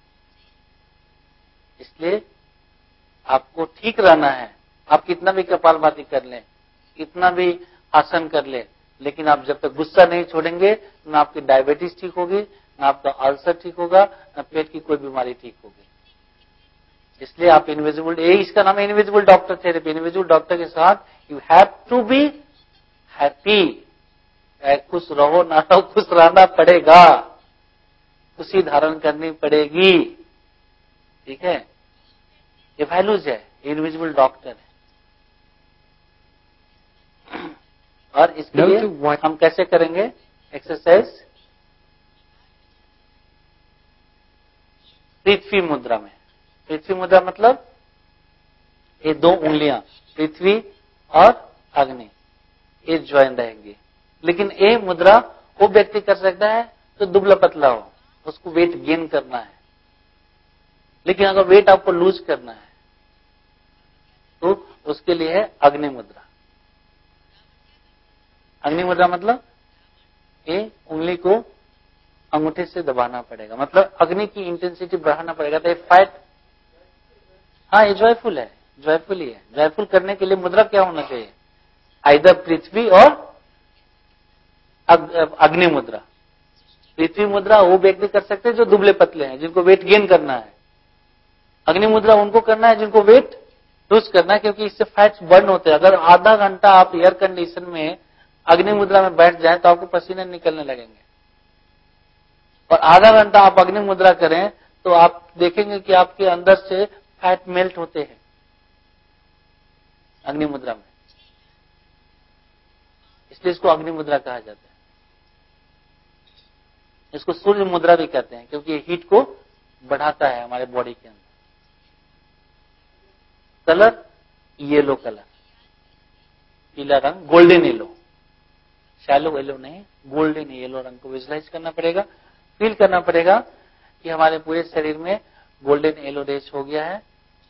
इसलिए आपको ठीक रहना है। आप कितना भी कपालभाति कर लें, कितना भी आसन कर लें, लेकिन आप जब तक गुस्सा नहीं छोड़ेंगे, ना आपकी डायबिटीज ठीक होगी, ना आपका अल्सर ठीक होगा, ना पेट की कोई बीमारी ठीक होगी। इसलिए आप इनविजिबल, ये इसका नाम है invisible doctor therapy. Invisible doctor के साथ you have to be happy. खुश रहो ना रहो, खुश रहना पड़ेगा, खुशी धारण करनी पड़ेगी। ठीक है, ये वैल्यूज है, इनविजिबल डॉक्टर है। और इसके लिए हम कैसे करेंगे एक्सरसाइज, पृथ्वी मुद्रा में। पृथ्वी मुद्रा मतलब ये दो उंगलियां, पृथ्वी और अग्नि, ये ज्वाइन रहेंगी। लेकिन ये मुद्रा वो व्यक्ति कर सकता है तो दुबला पतला हो, उसको वेट गेन करना है। लेकिन अगर वेट आपको लूज करना है तो उसके लिए है अग्नि मुद्रा। अग्नि मुद्रा मतलब ये उंगली को अंगूठे से दबाना पड़ेगा, मतलब अग्नि की इंटेंसिटी बढ़ाना पड़ेगा। तो ये फाइट, हाँ ये जॉयफुल है, जॉयफुल ही है। जॉयफुल करने के लिए मुद्रा क्या होना चाहिए, आइदर पृथ्वी और अग्नि मुद्रा। पृथ्वी मुद्रा वो व्यक्ति कर सकते हैं जो दुबले पतले हैं, जिनको वेट गेन करना है। अग्नि मुद्रा उनको करना है जिनको वेट लूज करना है, क्योंकि इससे फैट्स बर्न होते हैं। अगर आधा घंटा आप एयर कंडीशन में अग्नि मुद्रा में बैठ जाएं तो आपको पसीने निकलने लगेंगे, और आधा घंटा आप अग्नि मुद्रा करें तो आप देखेंगे कि आपके अंदर से फैट मेल्ट होते हैं अग्नि मुद्रा में। इसलिए इसको अग्नि मुद्रा कहा जाता है। इसको सूर्य मुद्रा भी कहते हैं, क्योंकि ये हीट को बढ़ाता है हमारे बॉडी के अंदर। कलर येलो कलर, पीला रंग, गोल्डन येलो, शैलो येलो नहीं, गोल्डन येलो रंग को विजुलाइज करना पड़ेगा, फील करना पड़ेगा कि हमारे पूरे शरीर में गोल्डन येलो रेस हो गया है।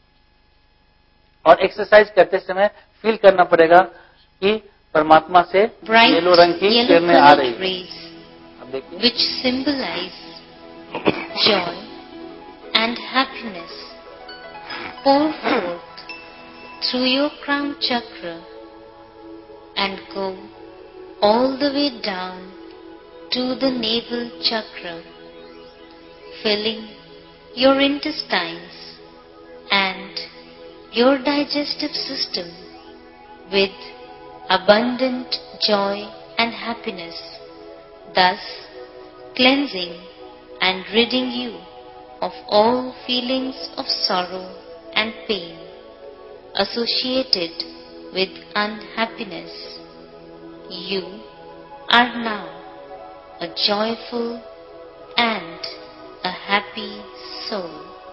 और एक्सरसाइज करते समय फील करना पड़ेगा कि परमात्मा से येलो रंग की किरणें आ रही है। अब देखिए, which symbolize joy and happiness, pour forth through your crown chakra and go all the way down to the navel chakra, filling your intestines and your digestive system with abundant joy and happiness, thus cleansing and ridding you of all feelings of sorrow and pain associated with unhappiness. You are now a joyful and a happy soul.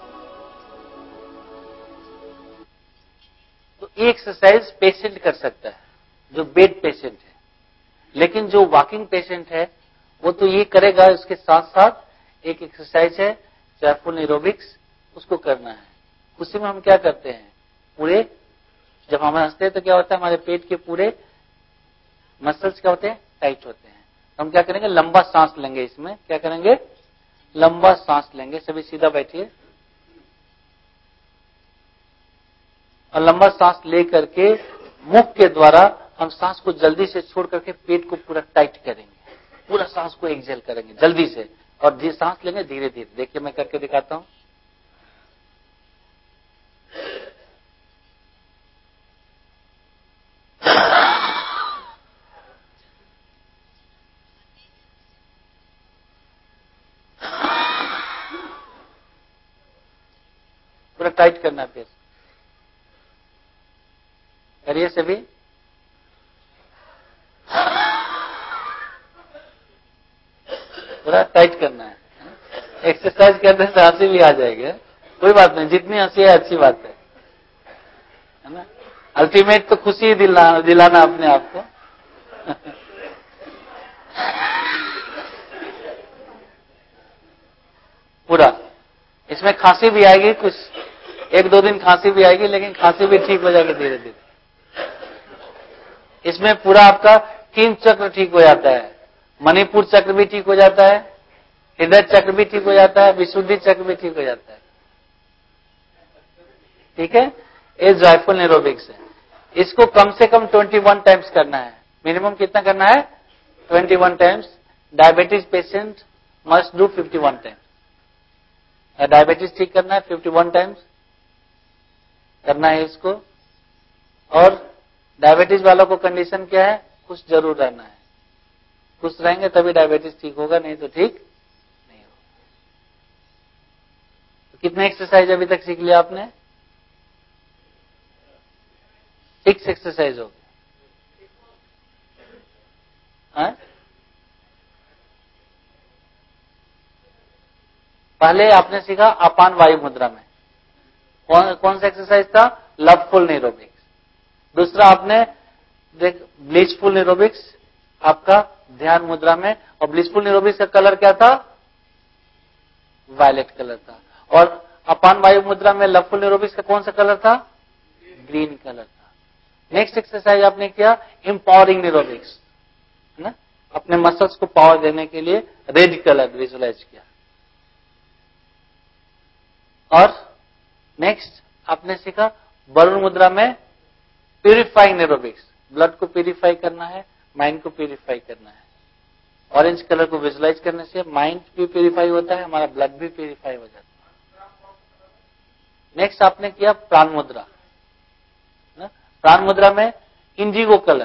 तो ये exercise patient कर सकता है जो bed patient है, लेकिन जो walking patient है वो तो ये करेगा। इसके साथ साथ एक एक्सरसाइज है जॉयफुल एरोबिक्स, उसको करना है। उसी में हम क्या करते हैं, पूरे जब हम हंसते हैं तो क्या होता है, हमारे पेट के पूरे मसल्स क्या होते हैं, टाइट होते हैं। तो हम क्या करेंगे, लंबा सांस लेंगे। इसमें क्या करेंगे, लंबा सांस लेंगे। सभी सीधा बैठिए और लंबा सांस ले करके मुख के द्वारा हम सांस को जल्दी से छोड़ करके पेट को पूरा टाइट करेंगे। पूरा सांस को एक्सेल करेंगे जल्दी से, और जी सांस लेंगे धीरे धीरे। देखिए मैं करके दिखाता हूं। पूरा टाइट करना है, करिए सभी। पूरा टाइट करना है। एक्सरसाइज करने से हंसी भी आ जाएगी, कोई बात नहीं, जितनी हंसी है अच्छी बात है, है ना। अल्टीमेट तो खुशी ही दिला, दिलाना अपने आप को। पूरा इसमें खांसी भी आएगी, कुछ एक दो दिन खांसी भी आएगी, लेकिन खांसी भी ठीक हो जाएगी धीरे धीरे। इसमें पूरा आपका तीन चक्र ठीक हो जाता है। मणिपुर चक्र भी ठीक हो जाता है, हृदय चक्र भी ठीक हो जाता है, विशुद्धि चक्र भी ठीक हो जाता है। ठीक है, ये जॉयफुल एरोबिक्स है। इसको कम से कम इक्कीस टाइम्स करना है। मिनिमम कितना करना है, इक्कीस times. Diabetes patient must do इक्यावन टाइम्स। डायबिटीज ठीक करना है इक्यावन टाइम्स करना है इसको। और डायबिटीज वालों को कंडीशन क्या है, खुश जरूर रहना है। खुश रहेंगे तभी डायबिटीज ठीक होगा, नहीं तो ठीक नहीं होगा। तो कितने एक्सरसाइज अभी तक सीख लिया आपने, सिक्स एक्सरसाइज हो गया। पहले आपने सीखा अपान वायु मुद्रा में, कौन कौन सा एक्सरसाइज था, लवफुल एरोबिक्स। दूसरा आपने देख ब्लिसफुल एरोबिक्स आपका ध्यान मुद्रा में, और ब्लिसफुल एरोबिक्स का कलर क्या था, वायलेट कलर था। और अपान वायु मुद्रा में लवफुल एरोबिक्स का कौन सा कलर था, ग्रीन कलर था। नेक्स्ट एक्सरसाइज आपने किया एम्पावरिंग एरोबिक्स, है ना, अपने मसल्स को पावर देने के लिए रेड कलर विजुलाइज किया। और नेक्स्ट आपने सीखा वरुण मुद्रा में प्यूरिफाइंग एरोबिक्स, ब्लड को प्यूरिफाई करना है, माइंड को प्यूरिफाई करना है। ऑरेंज कलर को विजुलाइज करने से माइंड भी प्यूरिफाई होता है, हमारा ब्लड भी प्यूरिफाई हो जाता है। नेक्स्ट आपने किया प्राण मुद्रा। प्राण मुद्रा में इंडिगो कलर,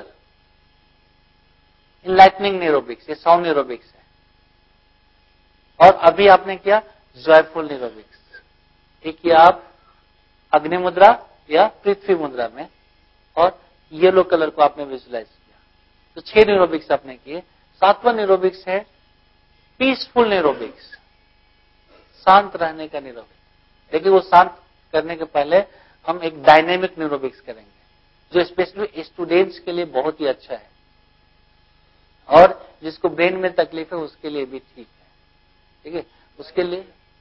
इनलाइटनिंग न्यूरोबिक्स, ये साउंड न्यूरोबिक्स है। और अभी आपने किया जॉयफुल न्यूरोबिक्स। ये किया आप अग्नि मुद्रा या पृथ्वी मुद्रा में, और येलो कलर को आपने विजुलाइज किया। तो छह न्यूरोबिक्स आपने किए। सातवां न्यूरोबिक्स है पीसफुल न्यूरोबिक्स, शांत रहने का न्यूरोबिक्स। देखिए वो शांत करने के पहले हम एक डायनेमिक न्यूरोबिक्स करेंगे, जो स्पेशली स्टूडेंट्स के लिए बहुत ही अच्छा है, और जिसको ब्रेन में तकलीफ है उसके लिए भी ठीक है। ठीक है, उसके लिए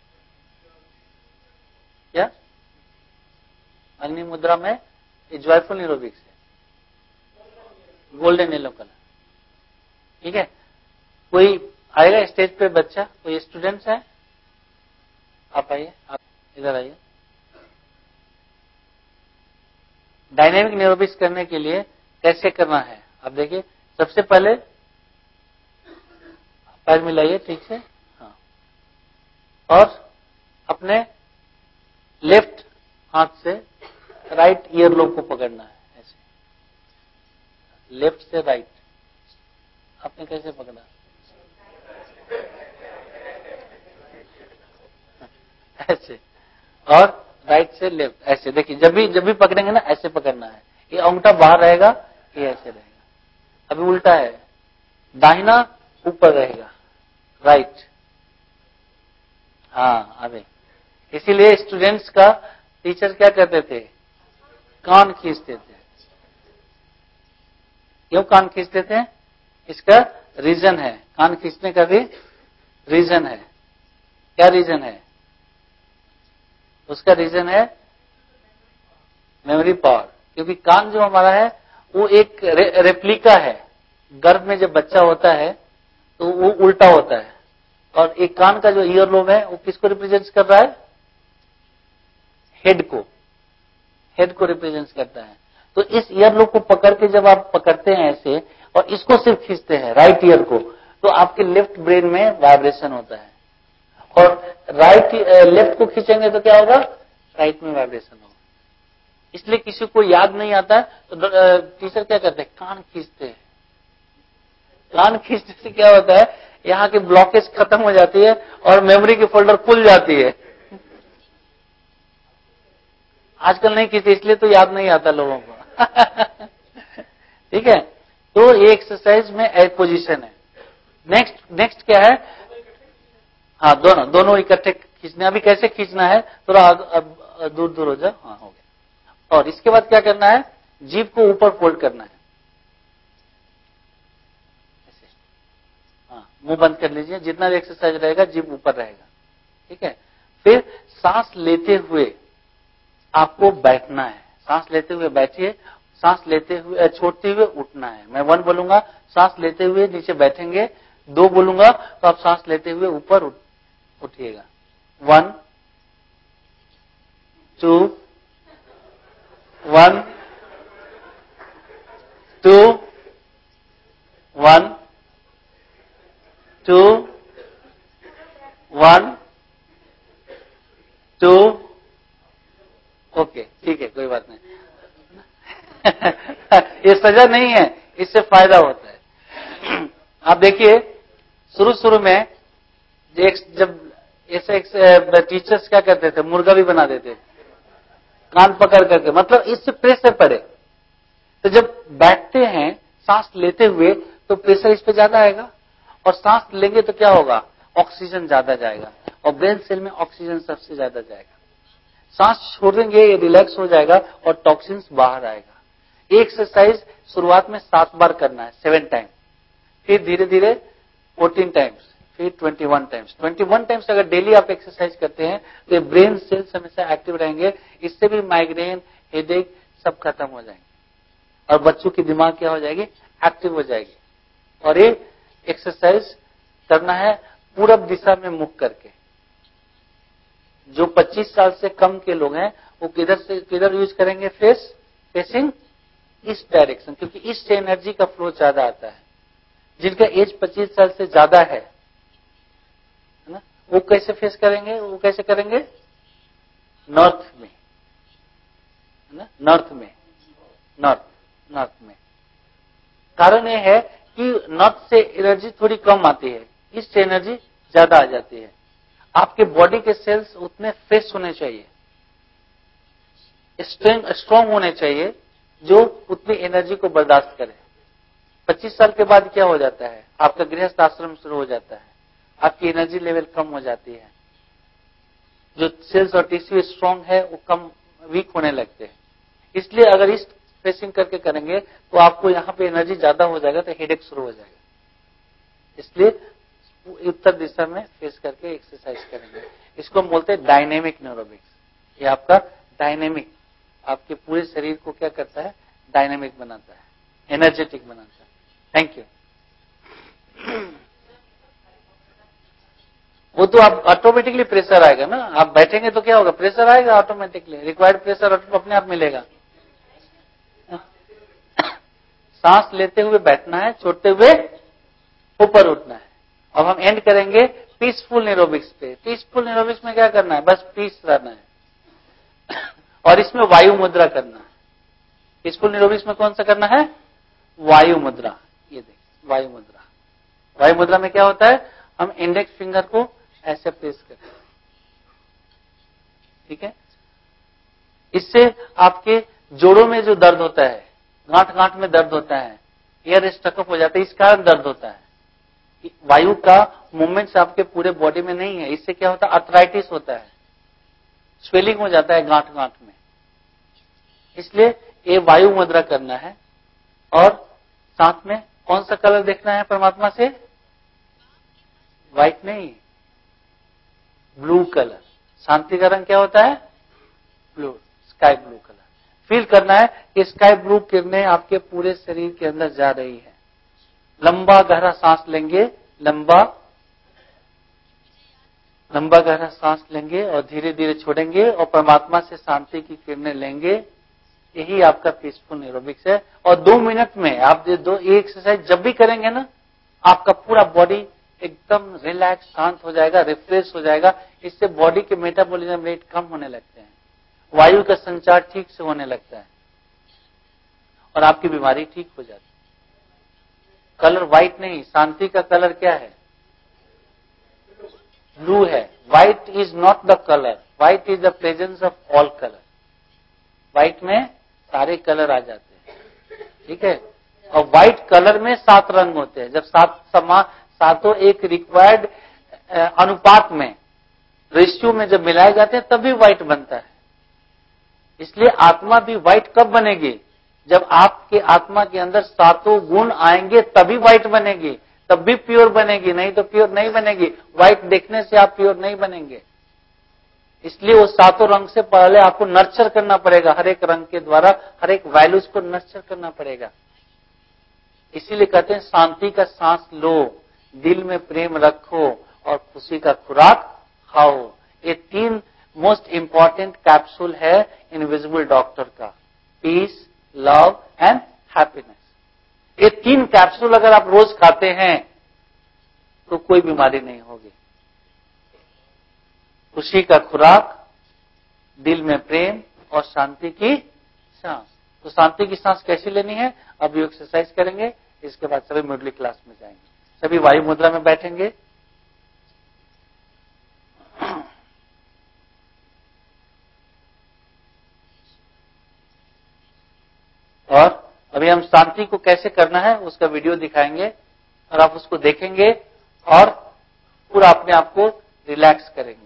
क्या अग्नि मुद्रा में ये जॉयफुल न्यूरोबिक्स है, गोल्डन येलो कलर। ठीक है, कोई आएगा स्टेज पे बच्चा, कोई स्टूडेंट्स है? आप आइए, आप इधर आइए। डायनेमिक न्यूरोबिक्स करने के लिए कैसे करना है आप देखिए। सबसे पहले पैर मिलाइए ठीक से, हाँ, और अपने लेफ्ट हाथ से राइट ईयरलोब को पकड़ना है, ऐसे लेफ्ट से राइट। आपने कैसे पकड़ा? ऐसे, और राइट से लेफ्ट, ऐसे। देखिए जब भी जब भी पकड़ेंगे ना ऐसे पकड़ना है, ये अंगूठा बाहर रहेगा, ये ऐसे रहेगा। अभी उल्टा है, दाहिना ऊपर रहेगा, राइट। हाँ, अभी इसीलिए स्टूडेंट्स का टीचर क्या करते थे? कान खींचते थे। क्यों कान खींचते थे? इसका रीजन है, कान खींचने का भी रीजन है। क्या रीजन है? उसका रीजन है मेमोरी पावर। क्योंकि कान जो हमारा है वो एक रे, रेप्लिका है। गर्भ में जब बच्चा होता है तो वो उल्टा होता है, और एक कान का जो ईयर लोब है वो किसको रिप्रेजेंट कर रहा है? हेड को, हेड को रिप्रेजेंट करता है। तो इस ईयर लोब को पकड़ के जब आप पकड़ते हैं ऐसे, और इसको सिर्फ खींचते हैं राइट ईयर को, तो आपके लेफ्ट ब्रेन में वाइब्रेशन होता है। और राइट लेफ्ट को खींचेंगे तो क्या होगा? राइट में वाइब्रेशन होगा। इसलिए किसी को याद नहीं आता तो टीचर क्या करते हैं? कान खींचते हैं। कान खींचने से क्या होता है? यहाँ की ब्लॉकेज खत्म हो जाती है और मेमोरी की फोल्डर खुल जाती है। आजकल नहीं खींचते इसलिए तो याद नहीं आता लोगों को। ठीक है, तो ये एक्सरसाइज में एक पोजीशन है। नेक्स्ट नेक्स्ट क्या है? हाँ, दोनों दोनों इकट्ठे खींचने। अभी कैसे खींचना है? थोड़ा दूर दूर हो जाओ। हाँ, हो गया। और इसके बाद क्या करना है? जीभ को ऊपर फोल्ड करना है। हाँ, मुंह बंद कर लीजिए। जितना भी एक्सरसाइज रहेगा जीभ ऊपर रहेगा। ठीक है, फिर सांस लेते हुए आपको बैठना है। सांस लेते हुए बैठिए, सांस लेते हुए छोड़ते हुए उठना है। मैं वन बोलूंगा, सांस लेते हुए नीचे बैठेंगे। दो बोलूंगा तो आप सांस लेते हुए ऊपर उठिएगा। One, two, one, two, one, two, one, two. Okay, ठीक है, कोई बात नहीं। ये सजा नहीं है, इससे फायदा होता है। आप देखिए शुरू शुरू में जब ऐसे टीचर्स क्या करते थे? मुर्गा भी बना देते थे कान पकड़ करके, मतलब इससे प्रेशर पड़े। तो जब बैठते हैं सांस लेते हुए तो प्रेशर इस पे ज्यादा आएगा, और सांस लेंगे तो क्या होगा? ऑक्सीजन ज्यादा जाएगा, और ब्रेन सेल में ऑक्सीजन सबसे ज्यादा जाएगा। सांस छोड़ेंगे ये रिलैक्स हो जाएगा और टॉक्सिन्स बाहर आएगा। ये एक्सरसाइज शुरुआत में सात बार करना है, सेवन टाइम, फिर धीरे धीरे फोर्टीन टाइम्स, फिर twenty one times. Twenty one times अगर डेली आप एक्सरसाइज करते हैं तो ये ब्रेन सेल्स हमेशा एक्टिव रहेंगे। इससे भी माइग्रेन, हेडेक सब खत्म हो जाएंगे, और बच्चों की दिमाग क्या हो जाएगी? एक्टिव हो जाएगी। और ये एक्सरसाइज करना है पूरब दिशा में मुख करके। जो पच्चीस साल से कम के लोग हैं वो किधर से किधर यूज करेंगे? फेस फेसिंग इस डायरेक्शन, क्योंकि इससे एनर्जी का फ्लो ज्यादा आता है। जिनका एज पच्चीस साल से ज्यादा है ना, वो कैसे फेस करेंगे? वो कैसे करेंगे? नॉर्थ में, है ना, नॉर्थ में, नॉर्थ नॉर्थ में। कारण ये है कि नॉर्थ से एनर्जी थोड़ी कम आती है, ईस्ट से एनर्जी ज्यादा आ जाती है। आपके बॉडी के सेल्स उतने फ्रेश होने चाहिए, स्ट्रॉन्ग होने चाहिए, जो उतनी एनर्जी को बर्दाश्त करे। पच्चीस साल के बाद क्या हो जाता है? आपका गृहस्थ आश्रम शुरू हो जाता है, आपकी एनर्जी लेवल कम हो जाती है, जो सेल्स और टिश्यू स्ट्रॉन्ग है वो कम वीक होने लगते हैं। इसलिए अगर ईस्ट फेसिंग करके करेंगे तो आपको यहाँ पे एनर्जी ज्यादा हो जाएगा, तो हेडेक शुरू हो जाएगा। इसलिए उत्तर दिशा में फेस करके एक्सरसाइज करेंगे। इसको हम बोलते हैं डायनेमिक न्यूरोबिक्स। ये आपका डायनेमिक, आपके पूरे शरीर को क्या करता है? डायनेमिक बनाता है, एनर्जेटिक बनाता है। Thank you. वो तो आप ऑटोमेटिकली प्रेशर आएगा ना, आप बैठेंगे तो क्या होगा? प्रेशर आएगा ऑटोमेटिकली, रिक्वायर्ड प्रेशर अपने आप मिलेगा। सांस लेते हुए बैठना है, छोड़ते हुए ऊपर उठना है। अब हम एंड करेंगे पीसफुल एरोबिक्स पे। पीसफुल एरोबिक्स में क्या करना है? बस पीस रहना है और इसमें वायु मुद्रा करना है। पीसफुल एरोबिक्स में कौन सा करना है? वायु मुद्रा। ये देखिए वायु मुद्रा। वायु मुद्रा में क्या होता है? हम इंडेक्स फिंगर को ऐसे प्रेस करते हैं, ठीक है। इससे आपके जोड़ों में जो दर्द होता है, गांठ गांठ में दर्द होता है, एयर स्टकअप हो जाता है, इस कारण दर्द होता है। वायु का मूवमेंट्स आपके पूरे बॉडी में नहीं है, इससे क्या होता है? अर्थराइटिस होता है, स्वेलिंग हो जाता है गांठ गांठ में। इसलिए ये वायु मुद्रा करना है। और साथ में कौन सा कलर देखना है परमात्मा से? व्हाइट नहीं, ब्लू कलर। शांति का रंग क्या होता है? Blue, sky blue colour. Feel करना है कि स्काई ब्लू किरणें आपके पूरे शरीर के अंदर जा रही है। लंबा गहरा सांस लेंगे, लंबा लंबा गहरा सांस लेंगे और धीरे धीरे छोड़ेंगे और परमात्मा से शांति की किरणें लेंगे। यही आपका पीसफुल एरोबिक्स है। और दो मिनट में आप ये दो ये एक्सरसाइज जब भी करेंगे ना, आपका पूरा बॉडी एकदम रिलैक्स, शांत हो जाएगा, रिफ्रेश हो जाएगा। इससे बॉडी के मेटाबॉलिज्म रेट कम होने लगते हैं, वायु का संचार ठीक से होने लगता है और आपकी बीमारी ठीक हो जाती है। कलर व्हाइट नहीं, शांति का कलर क्या है? ब्लू है। White is not the colour, white is the presence of all colour. White में सारे कलर आ जाते हैं, ठीक है। और व्हाइट कलर में सात रंग होते हैं। जब सात समा सातों एक रिक्वायर्ड अनुपात में, रेशियो में जब मिलाए जाते हैं तभी व्हाइट बनता है। इसलिए आत्मा भी व्हाइट कब बनेगी? जब आपके आत्मा के अंदर सातों गुण आएंगे तभी व्हाइट बनेगी, तब भी प्योर बनेगी, नहीं तो प्योर नहीं बनेगी। व्हाइट देखने से आप प्योर नहीं बनेंगे। इसलिए वो सातों रंग से पहले आपको नर्चर करना पड़ेगा, हर एक रंग के द्वारा हर एक वैल्यूज को नर्चर करना पड़ेगा। इसीलिए कहते हैं शांति का सांस लो, दिल में प्रेम रखो और खुशी का खुराक खाओ। ये तीन मोस्ट इंपॉर्टेंट कैप्सूल है इनविजिबल डॉक्टर का, पीस, लव एंड हैप्पीनेस। ये तीन कैप्सूल अगर आप रोज खाते हैं तो कोई बीमारी नहीं होगी। खुशी का खुराक, दिल में प्रेम और शांति की सांस। तो शांति की सांस कैसी लेनी है? अभी एक्सरसाइज करेंगे, इसके बाद सभी मिडिल क्लास में जाएंगे। सभी वायु मुद्रा में बैठेंगे। और अभी हम शांति को कैसे करना है उसका वीडियो दिखाएंगे और आप उसको देखेंगे और पूरा अपने आप को रिलैक्स करेंगे।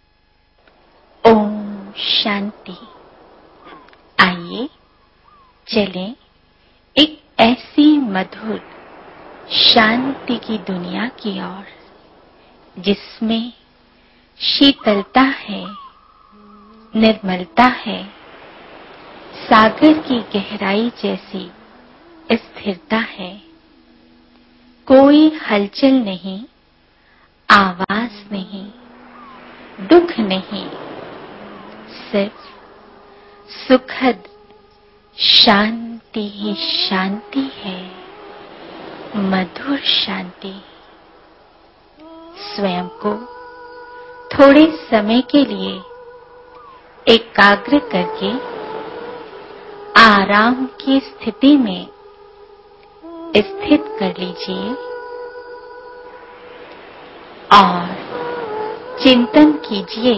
ओम शांति। आइए चलें एक ऐसी मधुर शांति की दुनिया की ओर जिसमें शीतलता है, निर्मलता है, सागर की गहराई जैसी स्थिरता है। कोई हलचल नहीं, आवाज नहीं, दुख नहीं, सिर्फ सुखद शांति ही शांति है। मधुर शांति स्वयं को थोड़े समय के लिए एकाग्र करके आराम की स्थिति में स्थित कर लीजिए और चिंतन कीजिए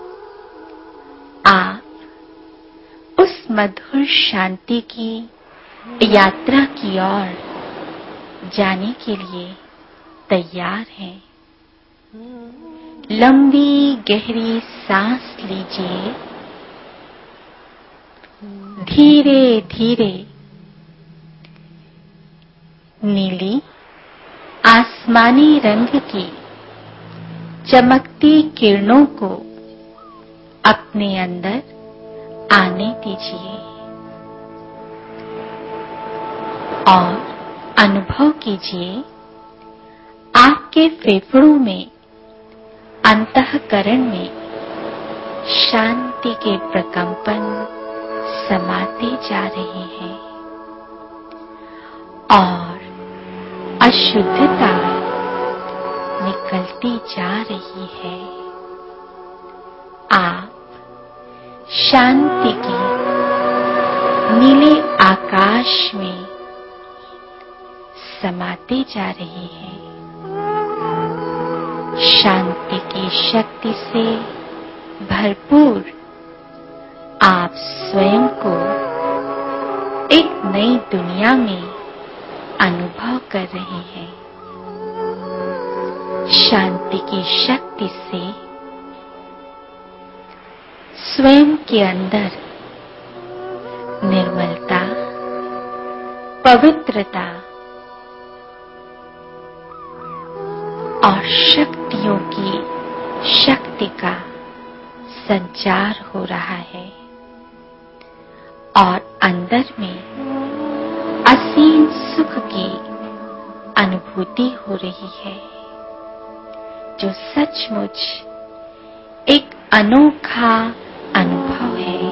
आप उस मधुर शांति की यात्रा की ओर जाने के लिए तैयार हैं। लंबी गहरी सांस लीजिए। धीरे धीरे नीली आसमानी रंग की चमकती किरणों को अपने अंदर आने दीजिए और अनुभव कीजिए आपके फेफड़ों में अंतःकरण में शांति के प्रकंपन समाते जा रहे हैं और अशुद्धता निकलती जा रही है। आप शांति की नीले आकाश में समाते जा रहे हैं। शांति की शक्ति से भरपूर आप स्वयं को एक नई दुनिया में अनुभव कर रहे हैं। शांति की शक्ति से स्वयं के अंदर निर्मलता, पवित्रता और शक्तियों की शक्ति का संचार हो रहा है और अंदर में असीम सुख की अनुभूति हो रही है, जो सचमुच एक अनोखा अनुभव है।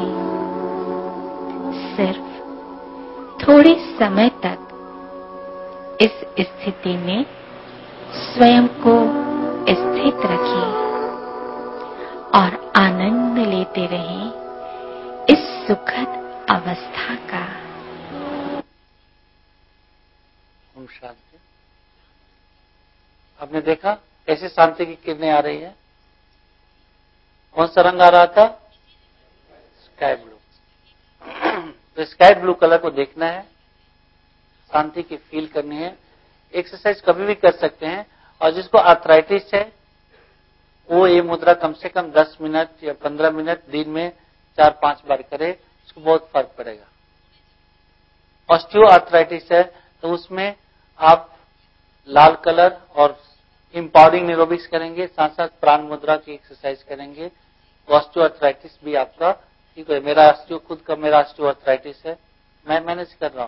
सिर्फ थोड़े समय तक इस स्थिति में स्वयं को स्थित रखें और आनंद लेते रहें इस सुखद अवस्था का। ओम शांति। आपने देखा कैसे शांति की किरणें आ रही है? कौन सा रंग आ रहा था? Sky blue. तो स्काई ब्लू कलर को देखना है, शांति की फील करनी है। एक्सरसाइज कभी भी कर सकते हैं और जिसको आर्थराइटिस है वो ये मुद्रा कम से कम दस मिनट या पंद्रह मिनट दिन में चार पांच बार करे, उसको बहुत फर्क पड़ेगा। ऑस्टियो आर्थराइटिस है तो उसमें आप लाल कलर और इंपावरिंग न्यूरोबिक्स करेंगे, साथ साथ प्राण मुद्रा की एक्सरसाइज करेंगे, ऑस्टियो आर्थराइटिस भी आपका ठीक है। मेरा ऑस्टियो खुद का मेरा ऑस्टियो आर्थराइटिस है, मैं मैनेज कर रहा हूं।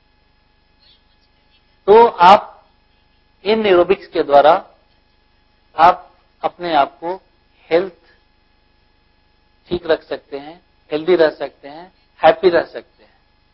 तो आप इन न्यूरोबिक्स के द्वारा आप अपने आप को हेल्थ ठीक रख सकते हैं, हेल्दी रह सकते हैं, हैप्पी रह सकते हैं।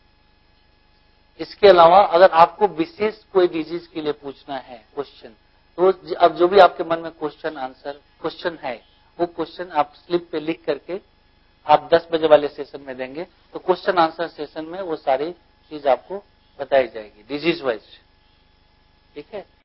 इसके अलावा अगर आपको विशेष कोई डिजीज के लिए पूछना है क्वेश्चन, तो अब जो भी आपके मन में क्वेश्चन आंसर क्वेश्चन है वो क्वेश्चन आप स्लिप पे लिख करके आप दस बजे वाले सेशन में देंगे, तो क्वेश्चन आंसर सेशन में वो सारी चीज आपको बताई जाएगी डिजीज वाइज। ठीक है।